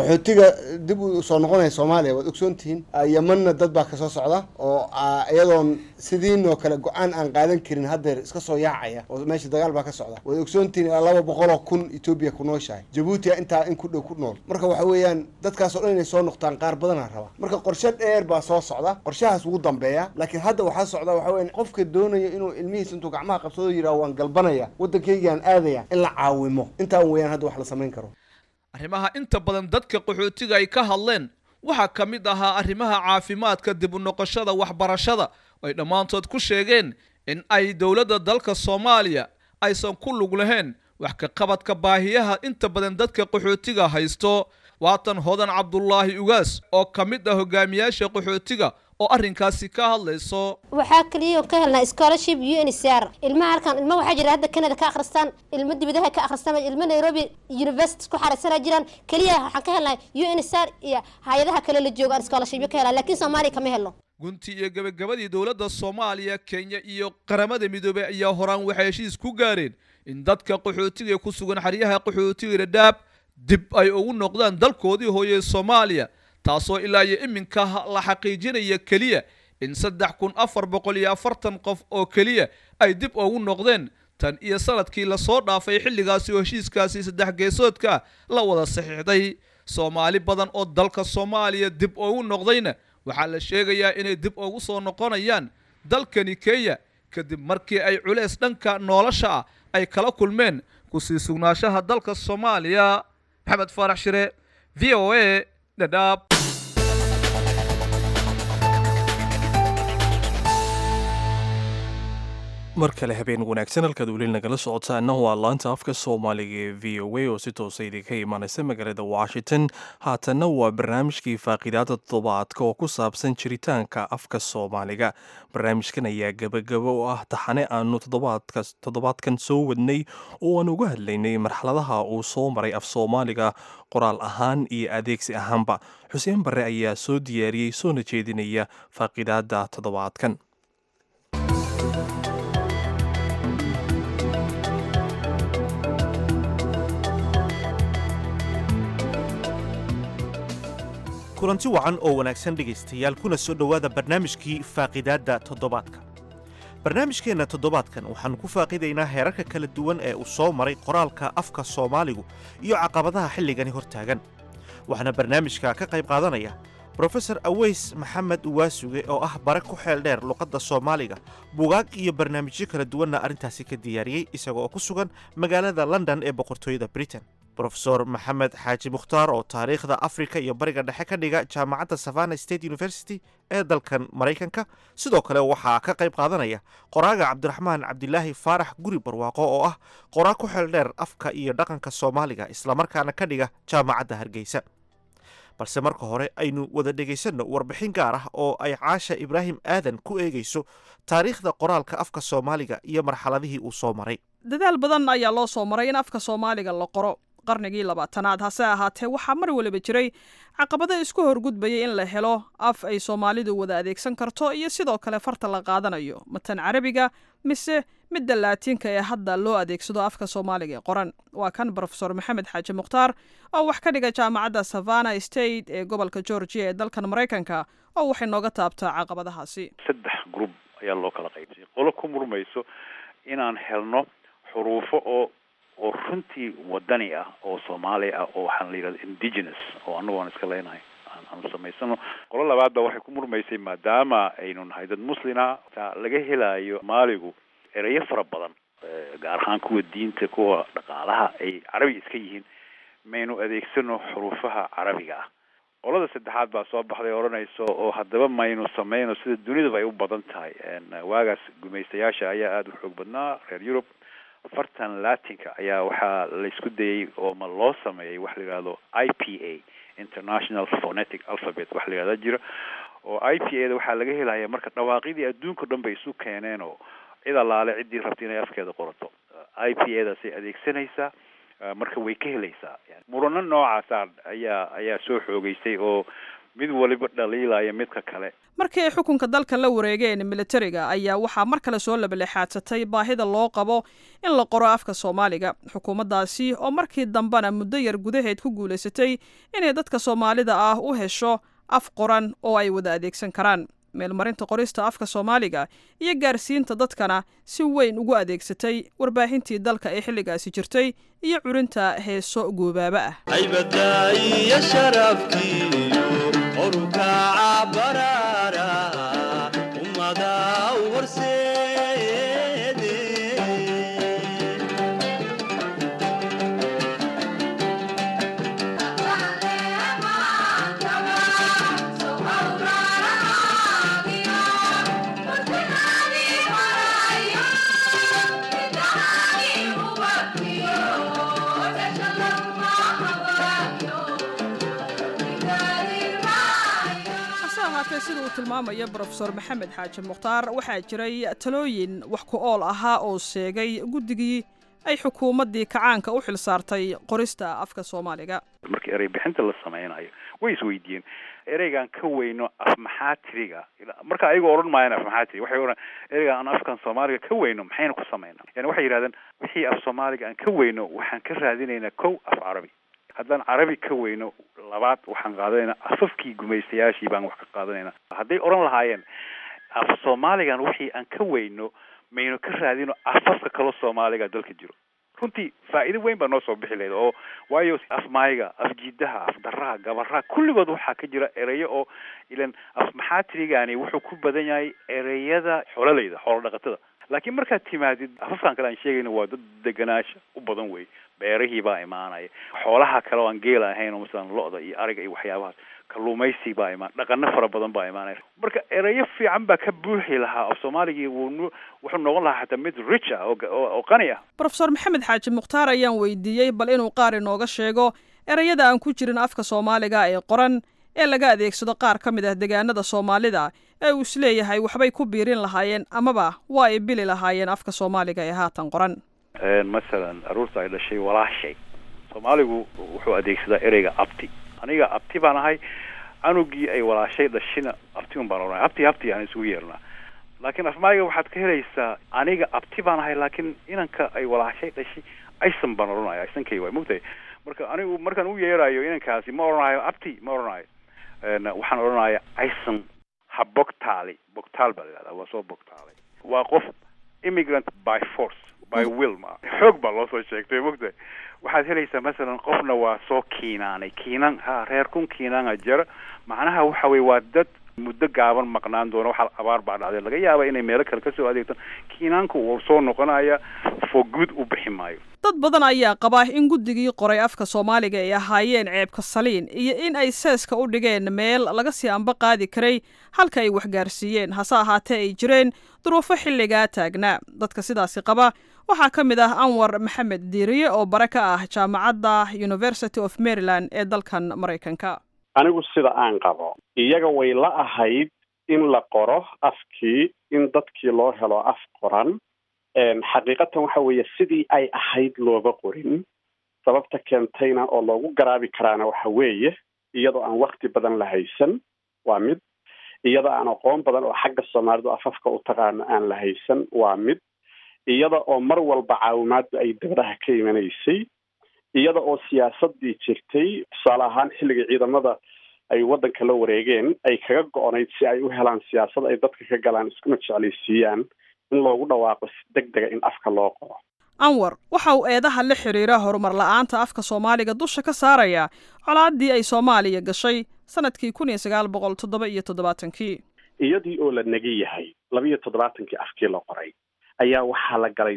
dib u soo noqonay Soomaaliya wad ogsoontiin Yemenna dad baa ka soo socda oo iyadoon sidiinoo kale go'aan aan qaadan karin hadda iska soo yaacaya oo meesha dagaal baa ka socda wad ogsoontiin 200,000 Ethiopia ku nooshahay Djibouti inta in ku dhow ku nool marka waxa weeyaan dadkaas oo dhan inay soo noqdaan qaar badan raba marka qorshe dheer baa soo socda qorshahaas ugu dambeeya laakiin hadda waxa socda waxa weeyaan qofka doonaya inuu ilmihiisa intuu gacmaha qabsado yiraahdo waan galbanaya wadankaygaan aadaya in la caawimo inta weeyaan hadda wax la sameyn karo arrimaha inta badan dadka qaxootiga ay ka hadleen waxa kamid ahaa arrimaha caafimaadka dib u noqoshada waxbarashada ay dhamaantood ku sheegeen in ay dawladda dalka Soomaaliya aysan ku lug lahayn wax ka qabadka baahiyaha inta badan dadka qaxootiga haysto waatan Hodan Cabdullaahi Ugaas oo kamid ah hogaamiyaasha qaxootiga oo arrinkaasi ka hadlayso waxa kaliya ka helnaa scholarship UNHCR ilmaha halkan ilmaha waxa jira hadda Canada ka akhristaan ilmaha dibadaha ka akhristaan ilmaha Nairobi University ku xaraysan jiraan kaliya waxaan ka helnaa UNHCR iyo hay'adaha kale la jooga scholarship ka helaa laakiin Soomaaliya kama helo gunti iyo gabagabadii dawladda Soomaaliya Kenya iyo qaramada midoobay ayaa horaan waxay heshiis ku gaareen in dadka qaxootiga ku sugan xariyaha qaxootiga Dadaab dib ay ugu noqdaan dalkoodii hooyay Soomaaliya taasoo ilaa iyo iminka la xaqiijinaya kaliya in 3440 qof oo kaliya ay dib ugu noqdeen tan iyo sanadkii la soo dhaafay xilligaasi oo heshiiskaasi 3 geesoodka la wada saxiixday Soomaali badan oo dalka Soomaaliya dib ugu noqdayna waxa la sheegayaa inay dib ugu soo noqonayaan dalkani Kenya kadib markii ay culeys dhanka nolosha ay kala kulmeen ku sii sugnaanshaha dalka Soomaaliya Maxamed Faarax Shire VOA Dadaab mar kale habeen wanaagsan halkaad weli nagala socotaana waa laanta afka Soomaaliga ee VOA oo si toos ah idinka imanaysa magaalada Washington haatanna waa barnaamijkii faaqidaada toddobaadka oo ku saabsan jiritaanka afka Soomaaliga barnaamijkan ayaa gabagabo u ah taxane aanu toddobaadkan soo wadnay oo aan uga hadlaynay marxaladaha uu soo maray af Soomaaliga qoraal ahaan iyo adeegsi ahaanba Xuseen Barre ayaa soo diyaariyay soona jeedinaya faaqidaada toddobaadkan kulanti wacan oo wanaagsan dhegaystayaal kuna soo dhowaada barnaamijkii faaqidaadda toddobaadka barnaamijkeenna toddobaadkan waxaannu ku faaqidaynaa heerarka kala duwan ee uu soo maray qoraalka afka Soomaaligu iyo caqabadaha xilligani hortaagan waxaana barnaamijka ka qayb qaadanaya Professor Aweys Maxamed Waasuge oo ah bare ku xeel dheer luqadda Soomaaliga buugaag iyo barnaamijyo kala duwanna arrintaasi ka diyaariyey isagoo ku sugan magaalada London ee boqortooyada Britain brofesor maxamed xaaji mukhtaar oo taariikhda afrika iyo bariga dhexe ka dhiga jaamacadda savana state university ee dalkan maraykanka. sidoo kale waxaa ka qayb qaadanaya qoraaga cabdiraxmaan cabdilaahi faarax guri barwaaqo oo ah qoraa ku xeel dheer afka iyo dhaqanka soomaaliga islamarkaana ka dhiga jaamacadda hargeysa. balse marka hore aynu wada dhegaysanno warbixin gaar ah oo ay caasha ibraahim aadan ku eegayso taariikhda qoraalka afka soomaaliga iyo marxaladihii uu soo maray. dadaal badan ayaa loo soo maray in afka soomaaliga la qoro qarnigii 20aad. hase ahaatee waxaa mar waliba jiray caqabado isku horgudbayay in la helo af ay soomaalidu wada adeegsan karto iyo sidoo kale farta la qaadanayo matan carabiga mise midda laatiinka ee hadda loo adeegsado afka soomaaliga ee qoran. waa kan brofesor maxamed xaaji mukhtaar oo wax ka dhiga jaamacadda savana state ee gobolka georgia ee dalkan maraykanka oo waxay nooga taabtaa caqabadahaasi. 3 group ayaa loo kala qaybsay. qolo ku murmayso inaan helno xuruufo oo runtii wadani ah oo Soomaali ah oo waxaan la yiraahdaa indigenous oo anagu aan iska leenahay aan samaysano. qolo labaad baa waxay ku murmaysay maadaama aynu nahay dad muslina laga helayo Soomaaligu erayo fara badan gaar ahaan kuwa diinta kuwa dhaqaalaha ay carabi iska yihiin maynu adeegsano xuruufaha carabiga ah. qolada saddexaad baa soo baxday oranayso oo haddaba maynu sameeyno sida dunida ay u badan tahay. waagaas gumaystayaasha ayaa aad u xoog badnaa reer Europe. fartan latinka ayaa waxaa la isku dayay oo ma loo sameeyay wax la yiraahdo IPA International Phonetic Alphabet wax la yiraahdo jira oo IPA da waxaa laga helayaa marka dhawaaqidii adduunka dhan bay isu keeneen oo cid allaale ciddii rabtay inay afkeeda qorato IPA da si adeegsanaysa marka way ka helaysaa. murano noocaas ayaa soo xoogaysay oo mid waliba dhaliilaya midka kale. markii ay xukunka dalka la wareegeen militariga ayaa waxaa mar kale soo labaleexaadsatay baahida loo qabo in la qoro afka Soomaaliga. xukuumaddaasi oo markii dambena muddo yar gudaheed ku guulaysatay inay dadka Soomaalida ah u hesho af qoran oo ay wada adeegsan karaan. meelmarinta qorista afka Soomaaliga iyo gaarsiinta dadkana si weyn ugu adeegsatay warbaahintii dalka ee xilligaasi jirtay iyo curinta heeso goobaaba ah. aybadaa'iya sharafkiiyo qoruka cabarara ummada horseede sida uu tilmaamayo brofesor maxamed xaaji mukhtaar waxaa jiray talooyin wax ku ool ahaa oo sheegay guddigii ay xukuumaddii kacaanka u xil saartay qorista afka Soomaaliga. markii erey bixinta la sameynayo way isweydiiyeen ereygan ka weyno af maxaa tiriga marka ayagu oran maayeen af maxaa tiri waxay oran ereygan afkan Soomaaliga ka weyno maxayna ku sameynaa. yani waxay yiraahdeen wixii af Soomaaliga aan ka weyno waxaan ka raadinaynaa kow af carabi. haddaan carabi ka weyno labaad waxaan qaadanaynaa afafkii gumaystayaashii baan wax ka qaadanaynaa. hadday oran lahaayeen af Soomaaligan wixii aan ka weyno maynu ka raadino afafka kale Soomaaliga dalka jiro. runtii faa'iido weyn baa noo soo bixi lahayd oo waayo af maayiga af jiidaha af daraha gabaraha kulligood waxaa ka jira erayo oo ilan af maxaa tirigani wuxuu ku badan yahay ereyada xoololeyda xoolo dhaqatada. laakiin markaad timaadid afafkan kale aan sheegayno waa dad deganaansho u badan wey. beerihii baa imaanaya xoolaha kale oo aan geel ahayn oo masalan lo'da iyo ariga iyo waxyaabahaas kalluumaysi baa imaan dhaqano fara badan baa imaanaya. marka erayo fiican baa ka buuxi lahaa af Soomaaliga wuxuu noqon lahaa xataa mid rich ah oo qani ah. brofesor maxamed xaaji mukhtaar ayaan weydiiyey bal inuu qaar inooga sheego erayada aan ku jirin afka Soomaaliga ee qoran ee laga adeegsado qaar ka mid ah deegaanada Soomaalida ee uu isleeyahay waxbay ku biirin lahaayeen amaba waa ay bili lahaayeen afka Soomaaliga ee haatan qoran. masalan aruurta ay dhashay walaashay Soomaaligu wuxuu adeegsadaa ereyga abti. aniga abti baan ahay anugii ay walaashay dhashina abti baan oranay abti aan isugu yeernaa. laakiin afmaayiga waxaad ka helaysaa aniga abti baan ahay laakiin inanka ay walaashay dhashay aysan baan oranaya aysankay way mugtay. marka anigu markaan u yeerayo inankaasi ma oranayo abti ma oranayo waxaan oranaya aysan ha bogtaali bogtaal baa la yidhahdaa waa soo bogtaalay. waa qof immigrant by force by will ma xoog baa loo soo sheegtay mugtay. waxaad helaysaa masalan qofna waa soo kiinaanay kiinan reer kun kiinaana jira macnaha waxa weeye waa dad muddo gaaban maqnaan doona waxa abaar baa dhacday laga yaaba inay meelo kale kasoo adeegtaan kiinaanku uu soo noqonaya for good u bixi maayo. dad badan ayaa qaba in guddigii qoray afka Soomaaliga ay ahaayeen ceebka saliin iyo in ay seeska u dhigeen meel laga sii amba qaadi karay halka ay wax gaarsiiyeen hase ahaatee ay jireen duruufo xilligaa taagnaa. dadka sidaasi qaba waxaa ka mid ah Anwar Maxamed Diiriye oo bare ka ah jaamacadda University of Maryland ee dalkan Mareykanka. anigu sida aan qabo iyaga way la ahayd in la qoro afkii in dadkii loo helo af qoran xaqiiqatan waxa weeye sidii ay ahayd looga qorin sababta keentayna oo loogu garaabi karaana waxa weeye iyadoo aan waqti badan la haysan waa mid iyadoo aan aqoon badan oo xagga Soomaalidu afafka u taqaano aan la haysan waa mid iyada oo mar walba caawimaadu ay dawladaha ka imanaysay iyada oo siyaasadii jirtay tusaale ahaan xilliga ciidamada ay wadanka la wareegeen ay kaga go'onayd si ay u helaan siyaasad ay dadka ka galaan iskuna jeclaysiiyaan in loogu dhawaaqo si degdega in afka loo qoro. Anwar waxa uu eedaha la xiriira horumar la'aanta afka Soomaaliga dusha ka saaraya colaadii ay Soomaaliya gashay sanadkii 1977 iyadii oo la nagi yahay 72 afkii la qoray ayaa waxaa la galay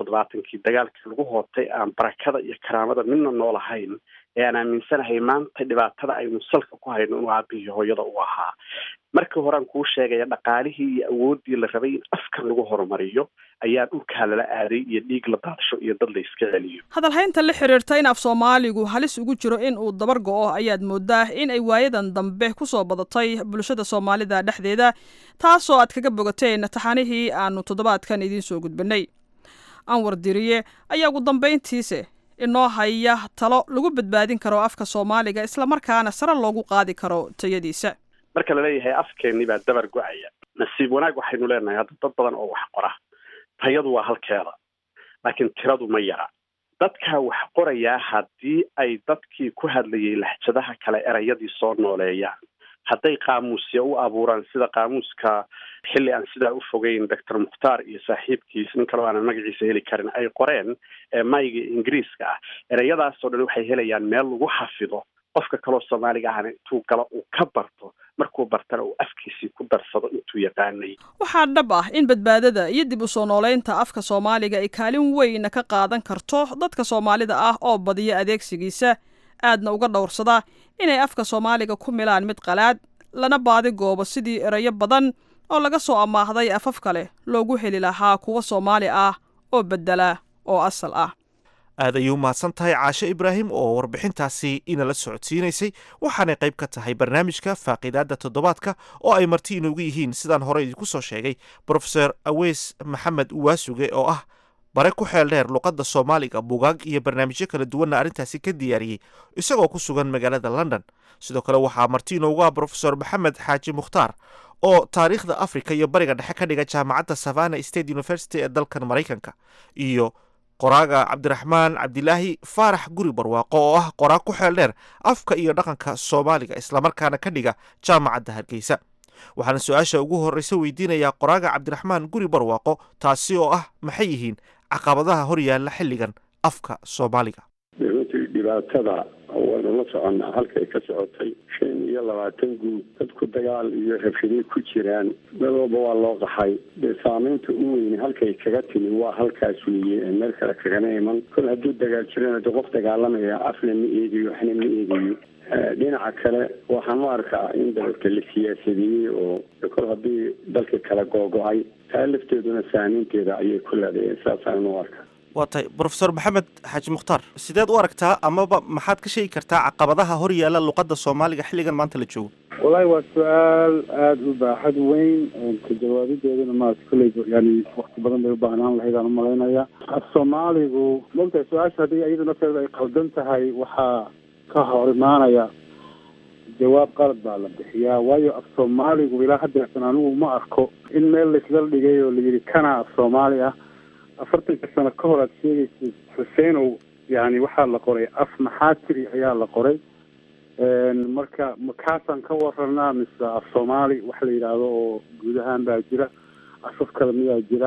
77 dagaalkii lagu hootay aan barakada iyo karaamada midna noolahayn ee aan aaminsanahay maanta dhibaatada aynu salka ku hayno inuu aabihii hooyada u ahaa. markii hore aan kuu sheegaya dhaqaalihii iyo awooddii la rabay in afkan lagu horumariyo ayaa dhulkaa lala aaday iyo dhiig la daadsho iyo dad la iska celiyo. hadalhaynta la xiriirta in af Soomaaligu halis ugu jiro in uu dabar go'o ayaad moodaa in ay waayadan dambe ku soo badatay bulshada Soomaalida dhexdeeda taasoo aad kaga bogateen taxanihii aanu toddobaadkan idiin soo gudbinay. Anwar Diiriye ayaa ugu dambeyntiisa inoo haya talo lagu badbaadin karo afka Soomaaliga isla markaana sare loogu qaadi karo tayadiisa. marka la leeyahay afkeenni baa dabar go'aya nasiib wanaag waxaynu leenahay hadda dad badan oo wax qora tayadu waa halkeeda laakiin tiradu ma yara dadka wax qoraya haddii ay dadkii ku hadlayay lahjadaha kale erayadii soo nooleeyaan hadday qaamuusya u abuuraan sida qaamuuska xilli aan sidaa u fogeyn Dr. Mukhtaar iyo saaxiibkiis nin kale aan magaciisa heli karin ay qoreen mayga Ingiriiska ah erayadaas oo dhan waxay helayaan meel lagu xafido qofka kale Soomaaliga ahna intuu galo uu ka barto markuu bartana uu afkiisii ku darsado intuu yaqaanay. waxaa dhab ah in badbaadada iyo dib u soo nooleynta afka Soomaaliga ay kaalin weyn ka qaadan karto dadka Soomaalida ah oo badiya adeegsigiisa aadna uga dhowrsada inay afka Soomaaliga ku milaan mid qalaad lana baadi goobo sidii erayo badan oo laga soo amaahday afaf kale loogu heli lahaa kuwa Soomaali ah oo bedela oo asal ah. aad ayuu mahadsan tahay Caashe Ibraahim oo warbixintaasi inala socodsiinaysay waxaanay qayb ka tahay barnaamijka Faaqidaada Toddobaadka oo ay marti inoogu yihiin sidaan hore idinku soo sheegay Professor Aweys Maxamed Uwaasuge oo ah bare ku xeel dheer luqadda Soomaaliga buugaag iyo barnaamijyo kala duwan arrintaasi ka diyaariyay isagoo ku sugan magaalada London. sidoo kale waxaa marti inoogu ah Professor Maxamed Xaaji Mukhtaar oo taariikhda Afrika iyo bariga dhexe ka dhiga jaamacadda Savannah State University ee dalkan Mareykanka iyo qoraaga Cabdiraxmaan Cabdilaahi Faarax Guri Barwaaqo oo ah qoraa ku xeel dheer afka iyo dhaqanka Soomaaliga isla markaana ka dhiga jaamacadda Hargeysa. waxaana su-aasha ugu horreysa weydiinayaa qoraaga Cabdiraxmaan Guri Barwaaqo taasi oo ah maxay yihiin caqabadaha hor yaalla xilligan afka Soomaaliga. dhibaatada waynu la soconnaa halkay ka socotay 25 guud dadku dagaal iyo rabshado ku jiraan dadooba waa loo qaxay saamaynta u weyn halkay kaga timi waa halkaas weeye meel kale kagana iman kol hadduu dagaal jirana qof dagaalamaya afna ma eegayo waxna ma eegayo dhinaca kale waxaan u arkaa in dalka la siyaasadeeyey oo kol haddii dalka kala googo-ay taa lafteeduna saamaynteeda ayay ku leedahay saasaan u arkaa. waa tahay Professor Maxamed Xaaji Mukhtaar sideed u aragtaa amaba maxaad ka sheegi kartaa caqabadaha hor yaalla luqadda Soomaaliga xilligan maanta la joogo. wallahi waa su'aal aad u baaxad weyn ka jawaabideeduna ma kulay yani waqti badan bay u baahnaan lahayd aan u malaynayaa af Soomaaligu marka su'aasha haddii iyadu nafteeda ay qaldan tahay waxaa ka hor imaanaya jawaab qalad baa la bixiyaa waayo af Soomaaligu ilaa hadda anigu ma arko in meel la isla dhigay oo la yiri kana af Soomaali ah 40 sano ka hor aad sheegaysid Xuseenow yani waxaa la qoray af maxaatiri ayaa la qoray marka makaasan ka waranaa mise af Soomaali wax la yiraahdo oo guud ahaan baa jira afaf kale miyaa jira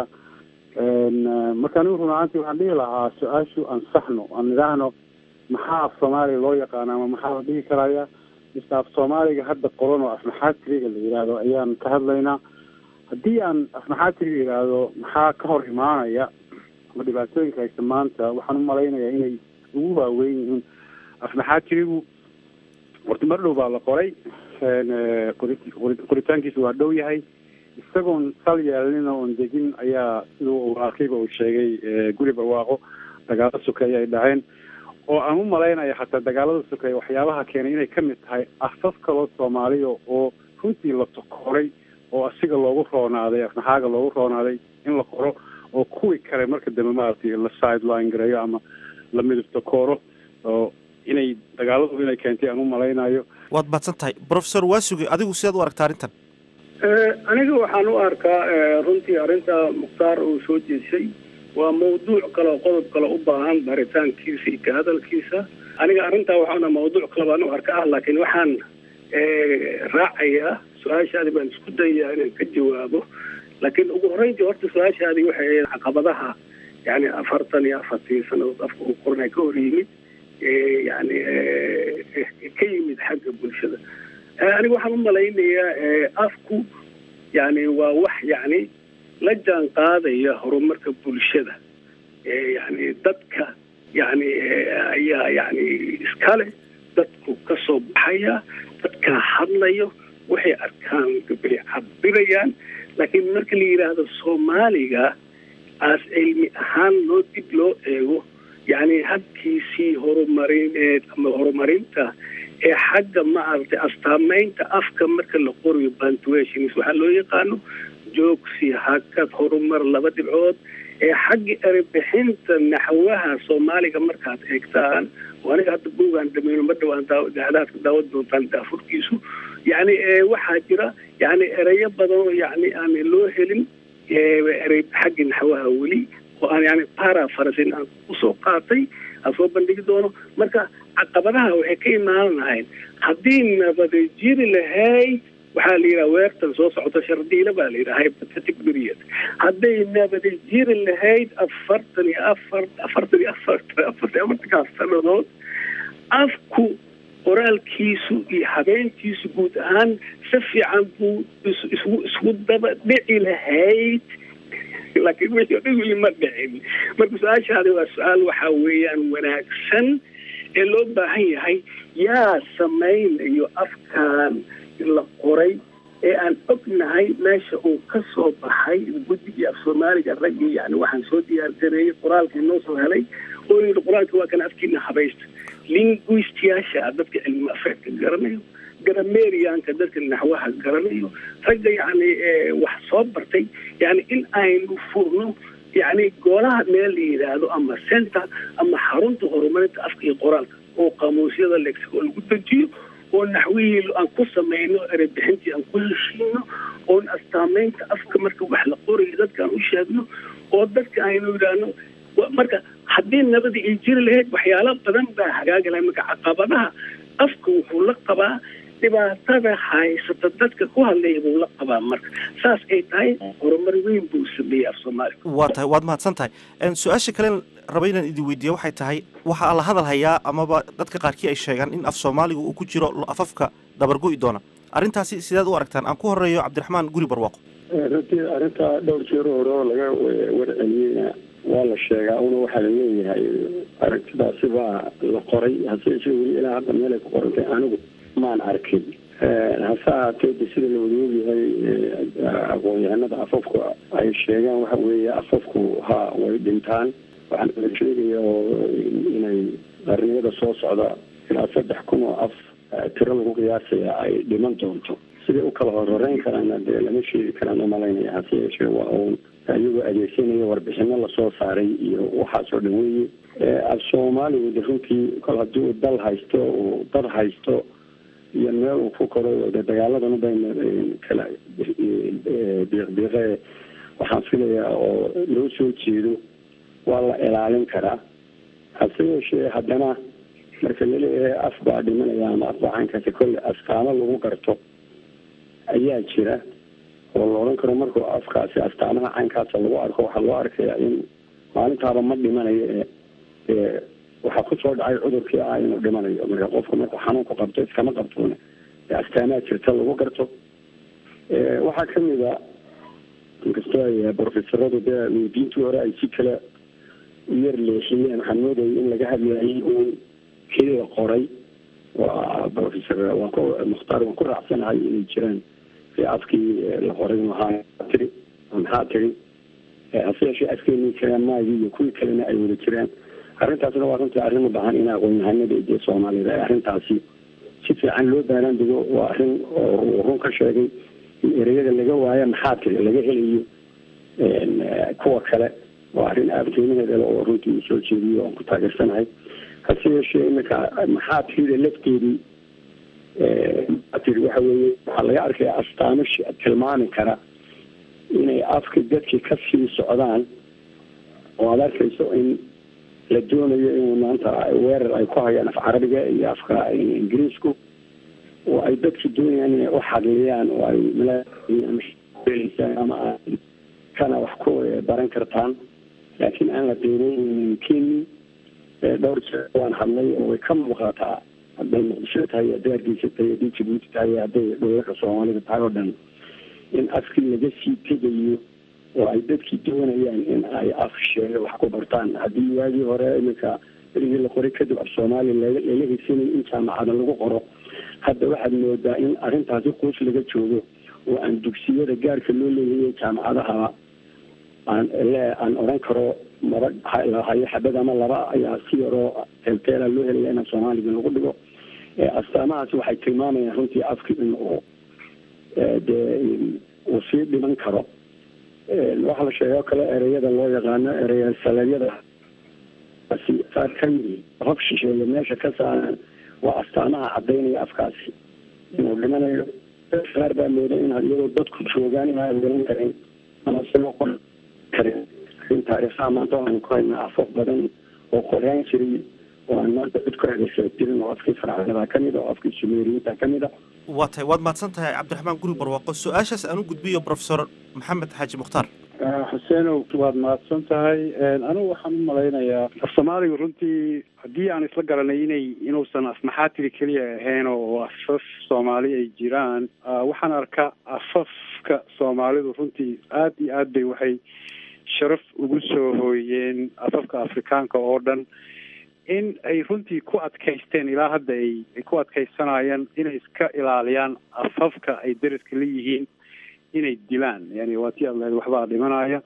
marka anigu runtii waxaan dhihi lahaa su-aashu ansaxno aan nidhaahno maxaa af Soomaali loo yaqaana ama maxaa la dhihi karaya mise af soomaaliga hadda qoran oo afmaxaatiriga la yidhaahdo ayaan ka hadlaynaa. haddii aan afmaxaatiriga yidhaahdo maxaa ka hor imaanaya ama dhibaatooyinka haysta maanta, waxaan u malaynayaa inay ugu waaweyn yihiin. afmaxaatirigu horta mar dhow baa la qoray, qoritaankiisa waa dhow yahay, isagoon sal yeelnin oon degin ayaa siduu waaqiba uu sheegay guri barwaaqo dagaalo sokeeye ay dhaceen, oo aan u malaynaya xataa dagaalada sokeeye waxyaabaha keenay inay ka mid tahay afaf kaloo soomaaliya oo runtii la tokoray oo asiga loogu roonaaday, afnaxaaga loogu roonaaday in la qoro, oo kuwii kale marka dambe maaragtay la sideline gareeyo ama la midab tokooro, oo inay dagaaladu inay keentay aan u malaynayo. waad mahadsan tahay professor Waasuge, adigu sidaad u aragtaa arrintan? aniga waxaan u arkaa runtii arrinta Mukhtaar uu soo jeeshay waa mawduuc kale oo qodob kale u baahan baritaankiisa iyo ka hadalkiisa. aniga arrintaa waxaana mawduuc kale baan u arkaa, laakiin waxaan raacayaa su-aashaadi baan isku dayaa inaan ka jawaabo. laakiin ugu horreyntii horta su-aashaadi waxay ahayd caqabadaha yani 44 sanadood afka uu qornay ka hor yimid yani ka yimid xagga bulshada. aniga waxaan u malaynayaa afku yani waa wax yani la jaan qaadaya horumarka bulshada. yani dadka yani ayaa yani iskale, dadku ka soo baxaya, dadka hadlayo, waxay arkaan bay cabirayaan. laakiin marka la yidhaahdo soomaaliga aas cilmi ahaan loo dib loo eego yani habkiisii horumarineed ama horumarinta ee xagga maaragtay astaamaynta afka marka la qorayo punctuations waxaa loo yaqaano joogsi, hakad, horumar, 2 dhibcood. ee xagga erebixinta naxwaha soomaaliga markaad eegtaan, oo aniga hadda buugaan dhamayno ma dhawaan daadaadka daawad doontaan daafurkiisu, yani waxaa jira yani ereyo badan oo yani aan loo helin erey xagga naxwaha weli, oo aan yani paraphrasing aan usoo qaatay aan soo bandhigi doono. marka caqabadaha waxay ka imaan lahayn haddii nabada jiri lahayd, waxaa la yidhaha weertan soo socota shardiila baa la yidhaha hypothetic period. hadday nabada jiri lahayd 44 sanadood, afku qoraalkiisu iyo habeentiisu guud ahaan si fiican buu isku daba dhici lahayd, laakiin wixii dhiguli ma dhicin. marka su-aashaadi waa su-aal waxaa weeyaan wanaagsan ee loo baahan yahay yaa samaynayo afkaan la qoray ee aan ognahay meesha uu ka soo baxay guddigii af soomaaliga raggii yani waxaan soo diyaar gareeyey qoraalkii noo soo helay oo yidhi qoraalka waa kan afkiina habaysta. linguistiyaasha dadka cilmi afeedka garanayo, gramerianka dadka naxwaha garanayo, ragga yani wax soo bartay, yani in aynu furno yani golaha meel la yidhaahdo ama center ama xarunta horumarinta afka iyo qoraalka oo qaamuusyada lexico lagu dejiyo, oo naxwihii aan ku samayno erebixintii aan ku heshiino, oon astaamaynta afka marka wax la qorayo dadkaan u sheegno, oo dadka aynu yidhaahno. marka haddii nabada ay jiri lahayd waxyaalo badan baa hagaagi lahay. marka caqabadaha afka wuxuu la qabaa dhibaatada haysata dadka ku hadlaya buu la qabaa. marka saas ay tahay horumar weyn buu sameeyey af soomaaliga. waa tahay, waad mahadsan tahay. su-aasha kale raba inaan idin weydiiya waxay tahay, waxaa la hadal hayaa amaba dadka qaarkii ay sheegaan in af soomaaliga uu ku jiro afafka dabargo'i doona. arrintaasi sidaad u aragtaan? aan ku horeeyo cabdiraxmaan guri barwaaqo. runtii arrinta dhowr jeer hore oo laga warceliyeyna waa la sheegaa, una waxaa la leeyahay aragtidaasi baa la qoray, hase yeeshee weli ilaa hadda meelay ku qorantay anigu maan arkin. hase ahaatee de sida la wada ogyahay aqoon-yahanada afafku ay sheegaan waxa weeye afafku way dhintaan. waxaan la sheegaya inay qarniyada soo socda ilaa 3,000 oo af tiro lagu qiyaasaya ay dhiman doonto. siday u kala horeyn karaana dee lama sheegi karaan u malaynaya. hase yeeshee waa uun iyagoo adeegsanaya warbixino lasoo saaray iyo waxaasoo dhan weeye. af soomaaligu de runtii kol haddii uu dal haysto uu dad haysto iyo meel uu ku koro de dagaaladan bayna kala biiqbiiqe waxaan filayaa oo loo soo jeedo waa la ilaalin karaa. hase yeeshee haddana marka laleeyahay af baa dhimanaya ama af bacaankaasi kolle astaamo lagu garto ayaa jira oo la odhan karo markuu afkaasi astaamaha caynkaasa lagu arko waxaa loo arkayaa in maalintaaba ma dhimanayo ee waxaa kusoo dhacay cudurkii ah inuu dhimanayo. marka qofku markuu xanuunku qabto iskama qabtoona astaamaad jirta lagu garto. waxaa kamid a inkastoo ay profesoradu dee diintii hore ay si kale u yar leexiyeen, waxaan moodayay in laga hadlayay uun kii la qoray. waa professor waan ku mukhtaar waan ku raacsanahay inay jiraan afkii la qoray maxaa tiri hase yeeshee afkeenii jiraan maagii iyo kuwii kalena ay wada jiraan. arrintaasna waa runtii arrin u baahan in aqoon-yahanada iyo soomaalida ay arrintaasi si fiican loo baaraan digo. waa arrin oo run ka sheegay in ereyada laga waayo maxaa tiri laga helayo kuwa kale. waa arrin aabteynaheeda oo runtii soo jeediyo aan ku taageersanahay. hase yeeshee iminka maxaa tirida lafteedii waxa weeye waxaa laga arkaya astaamo tilmaami kara inay afka dadkii ka sii socdaan, oo aad arkayso in la doonayo in maanta weerar ay ku hayaan af carabiga iyo afka ingiriisku, oo ay dadkii doonayaan inay u xadliyaan oo ay malaysaan ama kana wax ku baran kartaan, laakiin aan la doonayn keni. dhowr jeer waan hadlay oo way ka muuqataa hadday muqdisho tahay, hadday hargeysa tahay, hadday jabuuti tahay, hadday dowladda soomaalida tahay oo dhan in afkii laga sii tegayo oo ay dadkii doonayaan in ay af sheego wax ku bartaan. haddii waagii hore iminka berigii la qoray kadib af soomaaliya lala higsanay in jaamacada lagu qoro, hadda waxaad moodaa in arrintaasi quus laga joogo oo aan dugsiyada gaarka loo leeyahay jaamacadaha aan oran karo maba hayo xabad ama laba ayaa si yaroo teelteela loo helaya in soomaaliga lagu dhigo. astaamahaasi waxay tilmaamayaan runtii afki in uu uu sii dhiman karo. waxaa la sheegay oo kale ereyada loo yaqaano ereya saleedyada saar kamid rab shisheeye meesha ka saaran waa astaamaha cadaynaya afkaasi inuu dhimanayo. qaar baa mooda in iyadoo dadku joogaan inaan garan karin ama si loo qor karin. in taariikhaha maanta waxaan ku haynaa afaf badan oo qoraan jiray oo aan maanta cid ku hadashaa jirin, oo afkii farcada kamid oo afkii sumeeriyiinta kamid a. waa tahay waad mahadsan tahay cabdiraxmaan guri barwaaqo. su-aashaas aan u gudbiyo professor maxamed xaaji mukhtaar. xuseenow waad mahadsan tahay. anigu waxaan u malaynayaa af soomaaliga runtii haddii aan isla garanay inuusan afmaxaatiri keliya ahayn oo afaf soomaali ay jiraan, waxaan arkaa afafka soomaalidu runtii aad iyo aad bay waxay sharaf ugu soo hooyeen afafka afrikaanka oo dhan, in ay runtii ku adkaysteen ilaa hadda ay ku adkaysanayaan inay iska ilaaliyaan afafka ay deriska leeyihiin inay dilaan. yani waa tii aad lahayd waxbaa dhimanaya.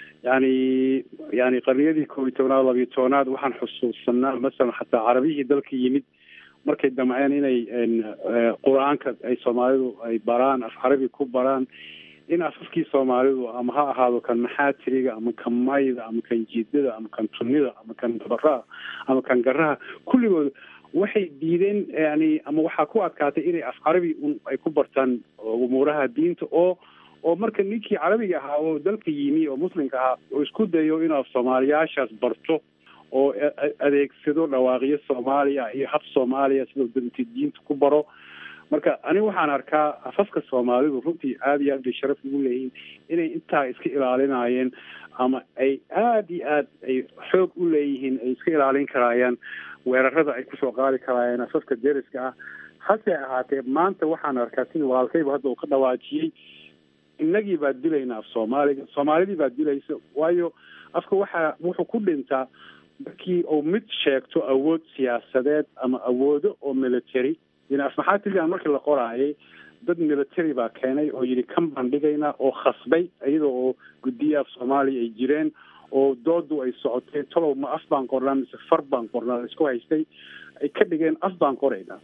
yani qarniyadii 11aad 12aad waxaan xusuusanaa masalan xataa carabiyihii dalka yimid markay damceen inay qur-aanka ay soomaalidu ay baraan af carabi ku baraan, in afafkii soomaalidu ama ha ahaado kan maxaatiriga ama kan mayda ama kan jiidada ama kan tunida ama kan dabaraha ama kan garaha, kulligood waxay diideen yani ama waxaa ku adkaatay inay af carabi ay ku bartaan umuuraha diinta, oo marka ninkii carabiga ahaa oo dalka yimi oo muslimka ahaa oo isku dayo inuu af soomaaliyaashaas barto oo adeegsado dhawaaqyo soomaaliya iyo hab soomaaliya sidoo danti diinta ku baro. marka aniga waxaan arkaa afafka soomaalidu runtii aad iyo aad bay sharaf ugu leeyihiin inay intaa iska ilaalinayeen, ama ay aad iyo aad ay xoog u leeyihiin ay iska ilaalin karaayaan weerarada ay kusoo qaadi karaayeen afafka deriska ah. hase ahaatee maanta waxaan arkaa sida walaalkayba hadda uu ka dhawaajiyey, innagii baa dilaynaa af soomaaliga, soomaalidii baa dilaysa. waayo afka wuxuu ku dhintaa markii uu mid sheegto awood siyaasadeed ama awoodo oo military. afmaxaatirigan markii la qoraayay dad military baa keenay oo yidhi kan baan dhigaynaa oo khasbay, iyadoo oo guddiya af soomaaliya ay jireen oo doodu ay socotay. talow ma af baan qornaa mise far baan qornaa la isku haystay, ay ka dhigeen af baan qoraynaa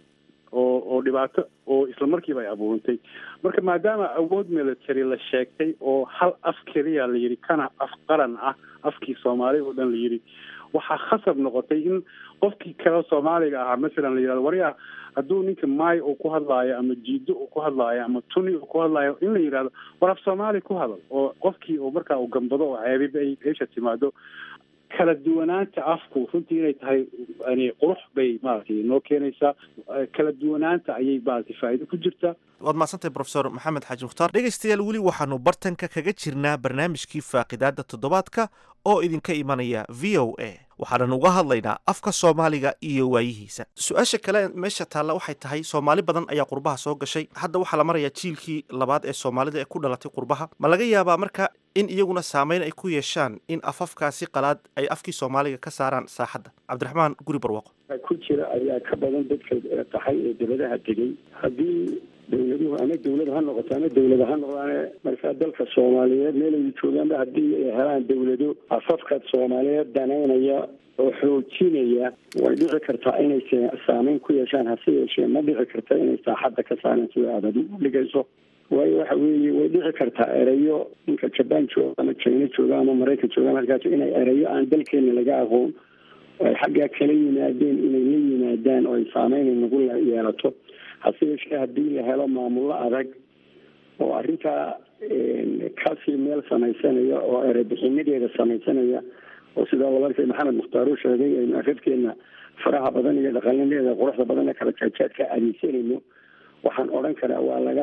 oo dhibaato oo isla markiiba ay abuurantay. marka maadaama awood military la sheegtay oo hal af keliya la yidhi kana af qaran ah, afkii soomaaliya oo dhan la yidhi, waxaa khasab noqotay in qofkii kale soomaaliga ahaa masalan la yidhahdo waryaa hadduu ninka maay uu ku hadlaayo ama jiido uu ku hadlaayo ama tuni uu ku hadlaayo, in la yidhahdo war af soomaali ku hadal, oo qofkii oo markaa uu gambado oo ceebib ay meesha timaado. kala duwanaanta afku runtii inay tahay yani qurux bay maaragtay noo keenaysaa. kala duwanaanta ayay maaragtay faa'iido ku jirtaa. waad mahadsantahay professor maxamed xaaji mukhtaar. dhegaystayaal weli waxaanu bartanka kaga jirnaa barnaamijkii faaqidaada toddobaadka oo idinka imanaya v o a. waxaanan uga hadlaynaa afka soomaaliga iyo waayihiisa. su-aasha kale meesha taalla waxay tahay soomaali badan ayaa qurbaha soo gashay, hadda waxaa la marayaa jiilkii labaad ee soomaalida ee ku dhalatay qurbaha. ma laga yaabaa marka in iyaguna saameyn ay ku yeeshaan in afafkaasi qalaad ay afkii soomaaliga ka saaraan saaxadda? cabdiraxmaan guri barwaaqo. ku jira ayaa ka badan dadka qaxay ee dibadaha tegey. haddii dawladuhu ama dawlad ha noqoto ama dawlad ha noqdaane markaa dalka soomaaliyeed meelay joogaanba haddii ay helaan dawlado afafka soomaaliyeed danaynaya oo xoojinaya, way dhici kartaa inay saameyn ku yeeshaan. hase yeeshee ma dhici karta inay saaxadda ka saaraan sida aad u dhigayso. waayo waxa weeye way dhici kartaa erayo ninka jabaan jooga ama china jooga ama maraykan jooga markaas inay erayo aan dalkeena laga aqoon ay xaggaa kala yimaadeen inay la yimaadaan oo ay saameyn nagu yeelato. hase yeeshee haddii la helo maamullo adag oo arrintaa kasii meel samaysanaya oo erebixinadeeda samaysanaya oo sidaa walaalkay maxamed mukhtaar uu sheegay aynu afafkeena faraha badan iyo dhaqanadeeda quruxda badan ee kala jaadjaadka adeegsanayno, waxaan odhan karaa waa laga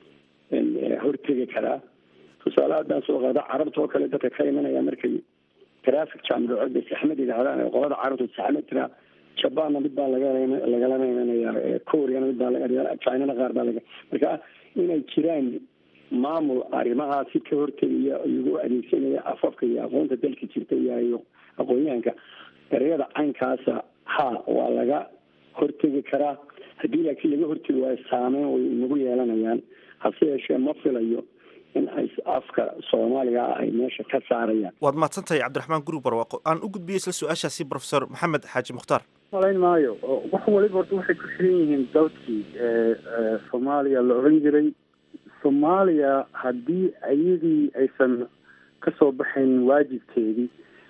hortegi karaa. tusaale haddaan soo qaada carabta oo kale dadka ka imanaya markay traffic jam dhaco bay saxmad yidhahdaan qolada carabta saxmad tiraa. jabaanna mid baa lagalama imanaya, koreana mid baa chinana qaar baa marka inay jiraan maamul arrimahaasi ka hortegaya iyagu adeegsanaya afafka iyo aqoonta dalka jirta iyo aqoonyahanka ereyada caynkaasa waa laga hortegi karaa. haddii laakiin laga hortegi waayo saameyn way nagu yeelanayaan. hase yeeshee ma filayo in ay afka soomaaliga ay meesha ka saarayaan. waad mahadsantahay cabdiraxmaan guri barwaaqo. aan u gudbiyey isla su-aashaasi professor maxamed xaaji mukhtaar. malayn maayo wax waliba horta waxay ku xiran yihiin dalkii soomaaliya la oran jiray. soomaaliya haddii iyadii aysan ka soo baxayn waajibkeedii,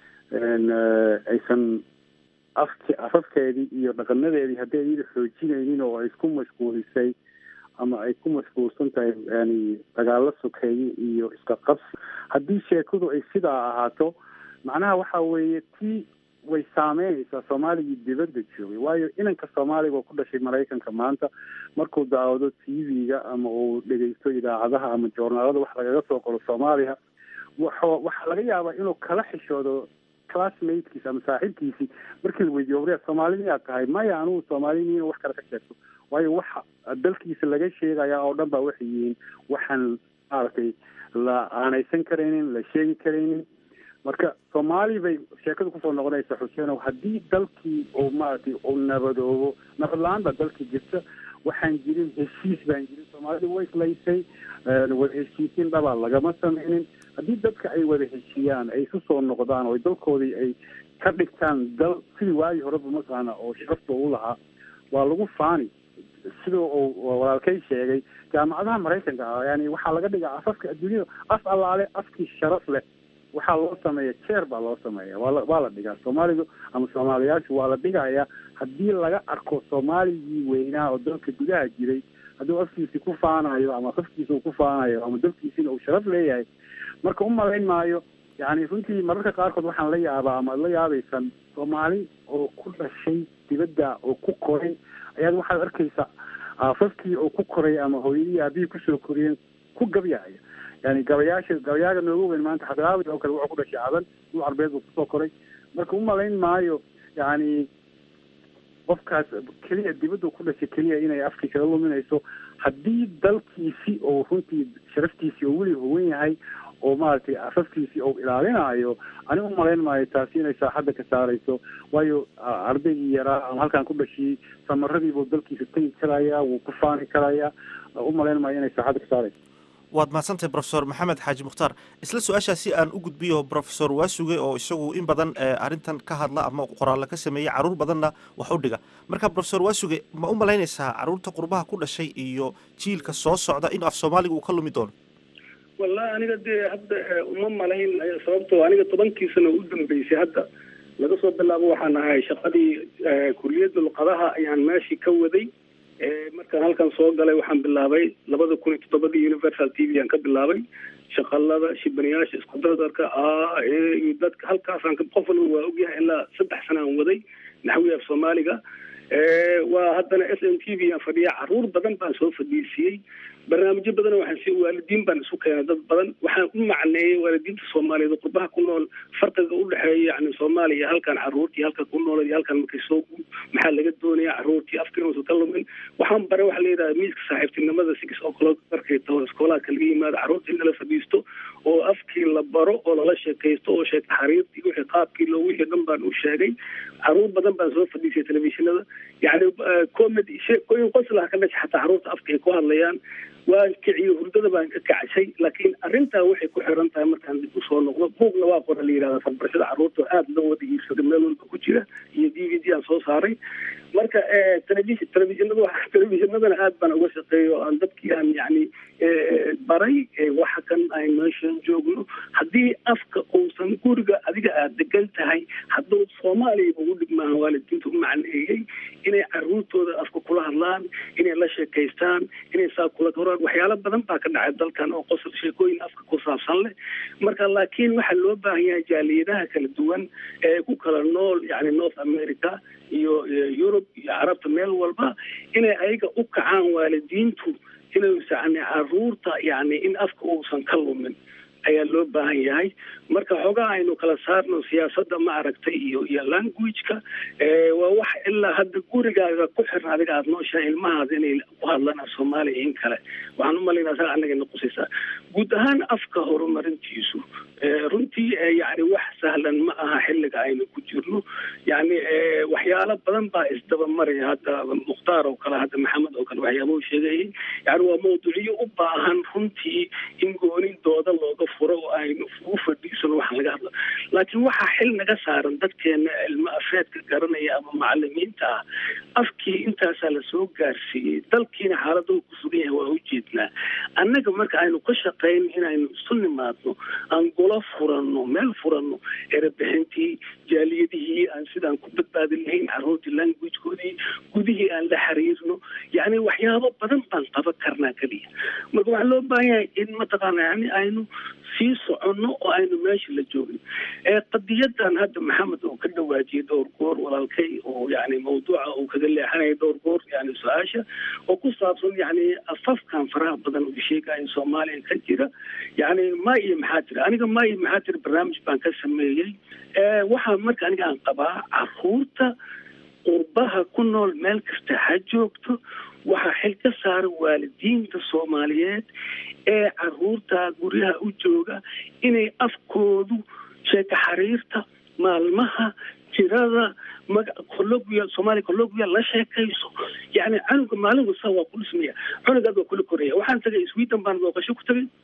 aysan afafkeedii iyo dhaqanadeedii haddii iyada xoojinaynin oo ay isku mashquulisay ama ay ku mashquulsan tahay yani dagaalo sokeeye iyo iska qabsi, haddii sheekadu ay sidaa ahaato macnaha waxa weeye tii way saameynaysaa soomaaligii dibadda joogay. waayo inanka soomaaliga oo ku dhashay maraykanka maanta markuu daawado tv-ga ama uu dhegeysto idaacadaha ama joornaalada wax lagaga soo qoro soomaaliya, waxaa laga yaabaa inuu kala xishoodo classmatekiisi ama saaxiibkiisii markii la weydiiyo wariya soomaalida miyaad tahay? maya anugu soomaaliniina wax kale ka sheegto. waayo waxa dalkiisa laga sheegaya oo dhan baa waxay yihiin waxaan maaragtay la aanaysan karaynin, la sheegi karaynin. marka soomaali bay sheekada kusoo noqonaysa xuseenow. haddii dalkii uu maaragtay uu nabadoobo, nabad la-aan baa dalkii jirta, waxaan jirin heshiis baan jirin. soomaalida way islaysay, wada heshiisiin dhabaa lagama sameynin. haddii dadka ay wada heshiiyaan, ay isu soo noqdaan oo dalkoodii ay ka dhigtaan dal sidii waagii horeba mataqaana oo sharafta u lahaa, waa lagu faani. sida uu walaalkay sheegay, jaamacadaha maraykanka ah yani waxaa laga dhigaa afafka adduunyada af allaale afkii sharaf leh waxaa loo sameeya jeer baa loo sameeya, waa la dhigaa. soomaaligu ama soomaaliyaashu waa la dhigaya haddii laga arko soomaaligii weynaa oo dalka gudaha jiray, hadduu afkiisii ku faanayo ama afkiisa uu ku faanayo ama dalkiisina uu sharaf leeyahay. marka u malayn maayo yani runtii mararka qaarkood waxaan la yaabaa ama la yaabaysan soomaali oo ku dhashay dibadda oo ku koray ayaad waxaad arkaysaa afafkii oo ku koray ama hooyadii aabihii kusoo koriyeen ku gabyahaya. yani gabayaaga nooga weyn maanta xadaawi oo kale wuxuu ku dhashay cadan, dhul carbeed buu kusoo koray. marka u malayn maayo yani qofkaas keliya dibadda ku dhashay keliya inay afkii kaga luminayso. haddii dalkiisi oo runtii sharaftiisii oo weli huwan yahay oo maaragtay afafkiisii oo ilaalinayo, aniga u malayn maayo taasi inay saaxadda ka saarayso. waayo ardaygii yaraa ama halkaan ku dhashiyey samaradiibuu dalkiisa tegi karaya, wuu ku faani karaya. u malayn maayo inay saaxadda ka saarayso. waad mahadsantahay professor maxamed xaaji mukhtaar. isla su-aashaasi aan u gudbiyo professor waasuge oo isagu in badan arrintan ka hadla ama qoraallo ka sameeyey, caruur badanna wax u dhiga. marka professor waasuge, ma u malaynaysaa caruurta qurbaha ku dhashay iyo jiilka soo socda in af soomaaliga uu ka lumi doono? wallahi aniga dee hadda uma malayn, sababtoo aniga 10 sano u dambeysay hadda laga soo bilaabo waxaan ahay shaqadii kulliyadda luqadaha ayaan meeshii ka waday. markaan halkan soo galay waxaan bilaabay 2007 universal TV aan ka bilaabay shaqalada shibanayaasha isku dardarka iyo dadka halkaasaan qof walba waa ogyahay ilaa 3 sano aan waday naxwiga Soomaaliga. waa haddana s m t v aan fadhiya caruur badan baan soo fadhiisiyey barnaamijyo badan waxaan si waalidiin baan isu keenay dad badan waxaan u macneeyey waalidiinta soomaaliyeed qurbaha ku nool farqiga u dhexeeya yani soomaaliya halkan caruurtii halka ku nool iyo halkan markay soo maxaa laga doonaya caruurtii afka inuusan ka lumin waxaan bare waxa la yidhaha miiska saaxiibtinimada 6 o'clock markay taho iskoolaadka laga yimaado caruurta in lala fadhiisto oo afkii la baro oo lala sheekaysto oo sheeka xariirtii wixii qaabkii loo wixii dhan baan u sheegay caruur badan baan soo fadhiisay telefishinada yani comedy sheekooyin qoslaha ka dhashay xataa caruurta afka ay ku hadlayaan waan kiciyo hurdada baan ka kacshay laakiin arrintaa waxay ku xiran tahay markaan dib usoo noqdo buugna waa qora la yidhahda farbarashada caruurta aada loo wada iibsada meel walba ku jira iyo d v d aan soo saaray marka telefishinadana aad baan uga shaqeeyo aan dadkii aan yani baray waxa kan ay meeshan joogno haddii afka uusan guriga adiga aad degan tahay hadduu soomaaliya ugu dhigmaan waalidiinta u macneeyey inay caruurtooda afka kula hadlaan inay la sheekaystaan inay saa kula koraan waxyaalo badan baa ka dhacay dalkan oo qosol sheekooyin afka ku saabsan leh marka laakiin waxaa loo baahan yahay jaaliyadaha kala duwan ee ku kala nool yani north america iyo yurub iyo carabta meel walba inay ayaga u kacaan waalidiintu inaysan caruurta yani in afka uusan ka lumin ayaa loo baahan yahay marka xoogaa aynu kala saarno siyaasadda ma aragtay iyo languageka waa wax ilaa hadda gurigaaga ku xiran adiga aada nooshahay ilmahaada inay ku hadlaan soomaaliya in kale waxaan u malaynaa saa anaga noqosaysaa guud ahaan afka horumarintiisu runtii yani wax sahlan ma aha xilliga aynu ku jirno yani waxyaalo badan baa isdaba maraya hadda mukhtaar oo kale hadda maxamed oo kale waxyaaba u sheegayay yani waa mawduuciyo u baahan runtii in goonindooda looga furo oo aynu ugu fadhiisano waxaan laga hadla laakiin waxaa xil naga saaran dadkeena ilmo afeedka garanaya ama macalimiinta ah afkii intaasaa lasoo gaarsiiyey dalkiina xaaladda uu ku sugan yahay waa ujeednaa annaga marka aynu ka shaqeyno inaynu isu nimaadno aan gola furano meel furano erebixintii jaaliyadihii aan sidaan ku badbaadin lahayn caruurtii languagekoodii gudihii aan la xiriirno yani waxyaabo badan baan qaban karnaa keliya marka waxaa loo baahan yahay in mataqaana yani aynu sii soconno oo aynu meesha la joogno qadiyadan hadda maxamed oo ka dhawaajiyay dhowr goor walaalkay oo yani mawduuca uu kaga leexanaya dhowr goor yani su-aasha oo ku saabsan yani afafkan faraha badan uu sheegayo soomaaliya ka jira yani ma iyo maxaa jira aniga ma iyo maxaa jira barnaamij baan ka sameeyey waxaa marka aniga aan qabaa caruurta qurbaha ku nool meel kasta ha joogto waxaa xil ka saara waalidiinta soomaaliyeed ee caruurta guryaha u jooga inay afkoodu sheeka xariirta maalmaha jirada colloquial Somali colloquial la sheekayso yani canuga maalin walba waa ku dhismaya cunugaad waa kula koraya waxaan tagay Sweden baan booqasho ku tagay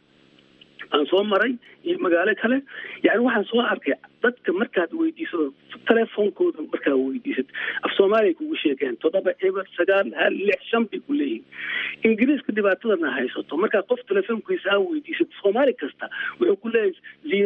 aan soo maray iyo magaalo kale yani waxaan soo arkay dadka markaad weydiiso telefoonkooda markaa weydiisad af Soomaaliya kugu sheegeen 7 bay ku leeyihiin ingiriiska dhibaatadana haysato markaa qof telefoonkiisa aa weydiisad Soomaali kasta wuxuu ku leeyahay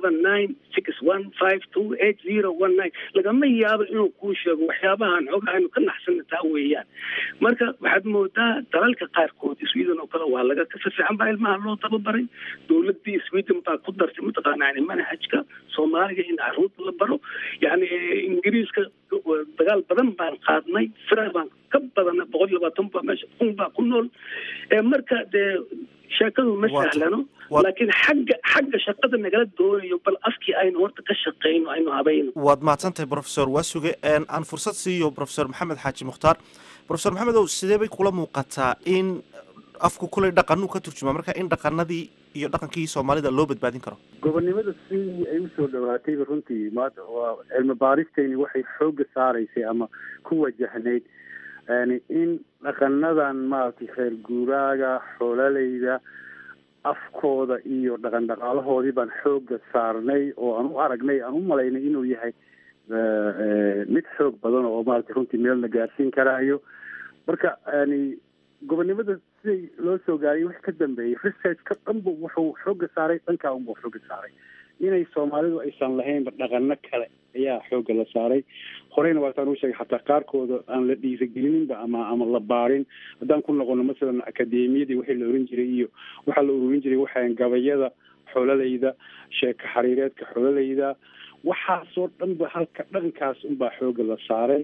07961528019 lagama yaabo inuu kuu sheego waxyaabahan xog aynu ka naxsanataa weeyaan marka waxaad moodaa dalalka qaarkood Sweden oo kale waa laga ka fiican baa ilmaha loo tababaray dowladda Sweden baa ku dartay mutaqaanaa manhajka Soomaaliga in caruurta la baro yani ingiriiska dagaal badan baan qaadnay fira baan ka badan 120 baa meesha baa ku nool marka de sheekadu ma sahlano laakiin xagga shaqada nagala doonayo bal afkii aynu horta ka shaqeyno aynu habayno waad mahadsantahay professor waasuge aan fursad siiyo professor maxamed xaaji mukhtaar professor maxamed ow sidee bay kula muuqataa in afku kulay dhaqanu ka turjuma marka in dhaqanadii iyo dhaqankii Soomaalida loo badbaadin karo gobonimada si ay u soo dhawaatay runtii maanta waa cilmi baaristeeni waxay xoog saaraysay ama ku wajahnayd yani in dhaqanadan maartay reer guuraaga xoolalayda afkooda iyo dhaqan dhaqaalahoodii baan xoog saarnay oo aan u aragnay aan u malaynay inuu yahay mid xoog badan oo maartay runtii meel la gaarsiin karaayo marka yani gobonimada siday loo soo gaariyay wax ka dambeeyay researchka dhanba wuxuu xooga saaray dhankaa unba xooga saaray inay Soomaalidu aysan lahayn dhaqano kale ayaa xooga la saaray horeyna waataan u sheegay xataa qaarkooda aan la dhiirigelinba ama la baarin haddaan ku noqono masalan akadeemiyadii wixii la oran jiray iyo waxaa la ururin jiray waxaan gabayada xoolalayda sheeka xariireedka xoolalayda waxaasoo dhan ba halka dhaqankaas unbaa xooga la saaray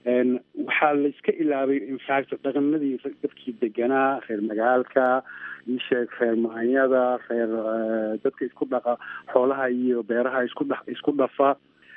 waxaa la iska ilaabay infact dhaqanadii dadkii deganaa reer magaalka isheeg reer maanyada reer dadka isku dhaqa xoolaha iyo beeraha isku dhafa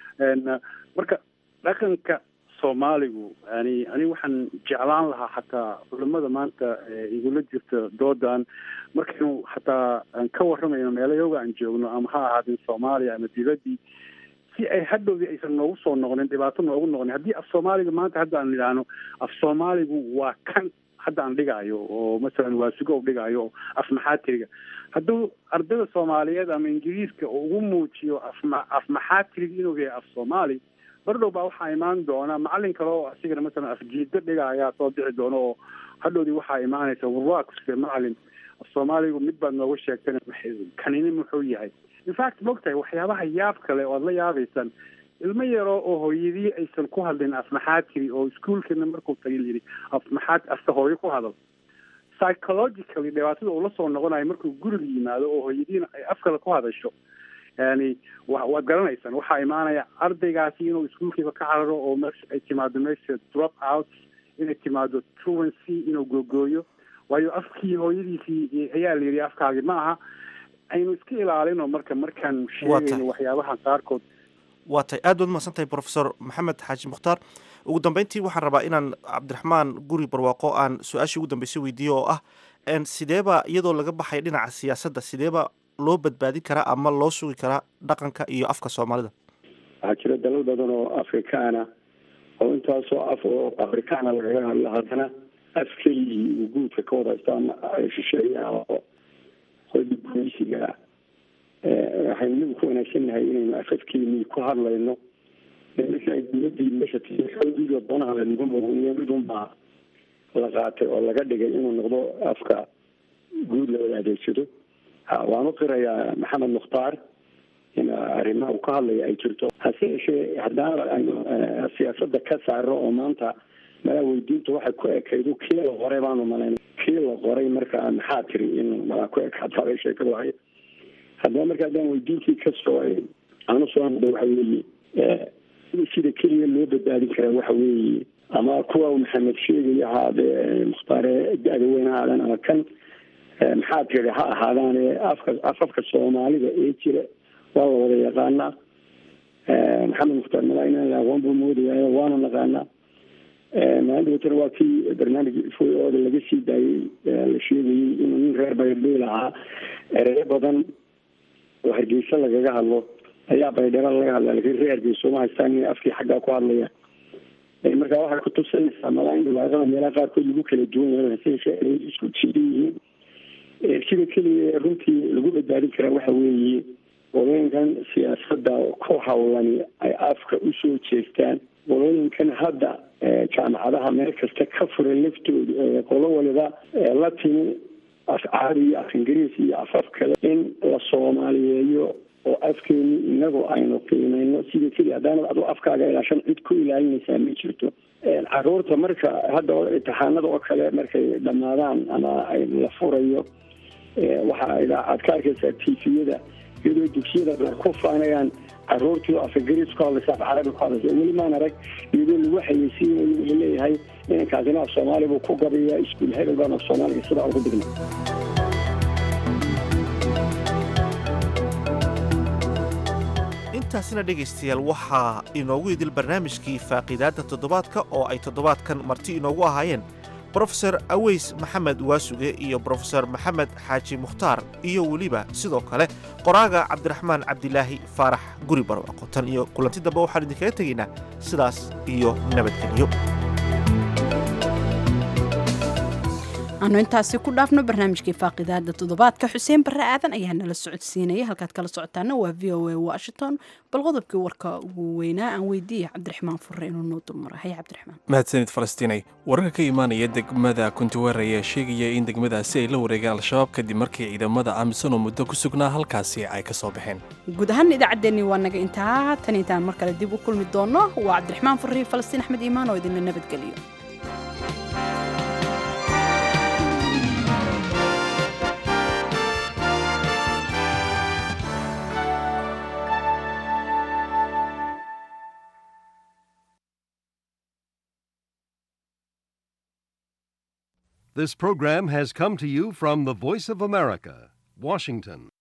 marka dhaqanka soomaaligu ani waxaan jeclaan lahaa xataa culimada maanta igula jirta doodan markaynu xataa aan ka waramayno meelayoga aan joogno ama ha ahaadin soomaaliya ama dibadii si ay hadhowdii aysan noogu soo noqonin dhibaato noogu noqonin haddii af soomaaliga maanta hadda aan idhaahno af soomaaligu waa kan hadda aan dhigaayo oo masalan waa sugow dhigaayo oo af maxaatiriga hadduu ardayda soomaaliyeed ama ingiriiska ugu muujiyo af maxaatiriga inuu yahay af soomaali bardhow baa waxaa imaan doona macalin kale oo asigana masalan afjiida dhiga ayaa soo bixi doona oo hadhowdii waxaa imaanaysa warwaa kuske macalin af soomaaligu mid baad nooga sheegtana kanini muxuu yahay infact mogtahay waxyaabaha yaab kale oo aad la yaabaysaan ilmo yaro oo hooyadii aysan ku hadlin af maxaatiri oo iskuolkana markuu tagay yidhi afta hooyo ku hadal psychologically dhibaatada uu la soo noqonayo markuu guriga yimaado oo hooyadiina ay af kale ku hadasho yani waad garanaysaan waxaa imaanaya ardaygaasi inuu iskuolkiiba ka cararo oo ay timaado meesha drop out inay timaado truancy inuu googooyo waayo afkii hooyadiisii ayaa la yidhi afkaagi ma aha aynu iska ilaalino markaan sheegayno waxyaabaha qaarkood waa tay aad baad umahadsan tahay professor maxamed xaaji mukhtaar ugu dambeyntii waxaan rabaa inaan cabdiraxmaan guri barwaaqo aan su-aashii ugu dambeysay weydiiyo oo ah sideeba iyadoo laga baxay dhinaca siyaasadda sideeba loo badbaadin karaa ama loo sugi karaa dhaqanka iyo afka soomaalida waxaa jira dalal badan oo afrikaana oo intaasoo af oo afrikaana lagaga hadlo haddana af keligii uu guudka ka wadaystaa shisheeyaha oo hoyda gumaysiga waxaynu nagu ku wanaagsannahay inaynu afafkeenii ku hadlayno marka dowladii meesha xoogiga doonaha lanagu muqniyo midunbaa la qaatay oo laga dhigay inuu noqdo afka guud la wada adeegsado waan u qirayaa maxamed mukhtaar in arrimaha uu ka hadlaya ay jirto hase yeeshee haddana aynu siyaasadda ka saaro oo maanta malaa weydiinta waxay ku ekaydo kii la qoray baanu malayn kii la qoray markaa maxaa tiri in malaa ku ekaataabay sheekadu ahayd haddaba marka haddaan weydiintii kasoo aanu soo hadda waxa weeye sida keliya loo badbaadin karaa waxa weeye ama kuwa maxamed sheegaya ahaadee mukhtaare da-da weyn ha ahaadaan ama kan maxaa tiri ha ahaadaane afafka soomaalida ee jira waa la wada yaqaanaa maxamed mukhtaar malaa inaan aqoon buu moodaya waanu naqaanaa maalinta waa kii barnaamij ooda laga sii daayey la sheegayey inuu nin reer baydheel ahaa ereyo badan oo hargeysa lagaga hadlo ayaa baydhera laga hadla lakin reer hargeysa uma haystaan in afkii xaggaa ku hadlaya marka waxay kutusinaysaa malaa in dhawaaqada meelaha qaarkood lagu kala duwan yahay hase isku jiidan yihiin sida keliya runtii lagu badbaadin karaa waxa weeye qolooyinkan siyaasadda ku hawlani ay afka usoo jeestaan qolooyinkan hadda jaamacadaha meel kasta ka furan laftooda qolo waliba la timi af carabi iyo af ingiriis iyo afaf kale in la soomaaliyeeyo oo afkeeni inagu aynu qiimeyno sida keliya haddaanad adu afkaaga ilaashan cid ku ilaalinaysaa ma jirto caruurta marka hadda imtixaanada oo kale markay dhammaadaan ama la furayo waxaa aad ka arkaysaa tifiyada iyadoo dugsiyada qaar ku faanayaan caruurtii oo af ingiriis ku hadlaysa af carabi ku hadlaysa weli maan arag iyadoo lagu xayeysiinayo wuxuu leeyahay inankaasina af soomaali buu ku gabayaa iskuul hebel baan af soomaaliga sidaa ugu digna intaasina dhegaystayaal waxaa inoogu idil barnaamijkii faaqiidaadda toddobaadka oo ay toddobaadkan marti inoogu ahaayeen brofesor aweys maxamed waasuge iyo brofesor maxamed xaaji mukhtaar iyo weliba sidoo kale qoraaga cabdiraxmaan cabdilaahi faarax guri barwaaqo tan iyo kulanti dambe waxaan idinkaga tegaynaa sidaas iyo nabadgelyo aanu intaasi ku dhaafno barnaamijkii faaqidaada toddobaadka xuseen barre aadan ayaa nala socodsiinaya halkaad kala socotaana waa v o a washington bal qodobkii warka ugu weynaa aan weydiiyey cabdiraxmaan furre inuu noo dulmaro haye cabdiraxmaan mahadsanid falastiinay wararka ka imaanaya degmada kuntuwer ayaa sheegaya in degmadaasi ay la wareegeen al-shabaab kadib markii ciidamada amisom oo muddo ku sugnaa halkaasi ay ka soo baxeen guud ahaan idaacaddeenii waa naga intaa tan intaan mar kale dib u kulmi doono waa cabdiraxmaan furre falastiin axmed iimaan oo idinla nabadgeliyo This program has come to you from the Voice of America, Washington.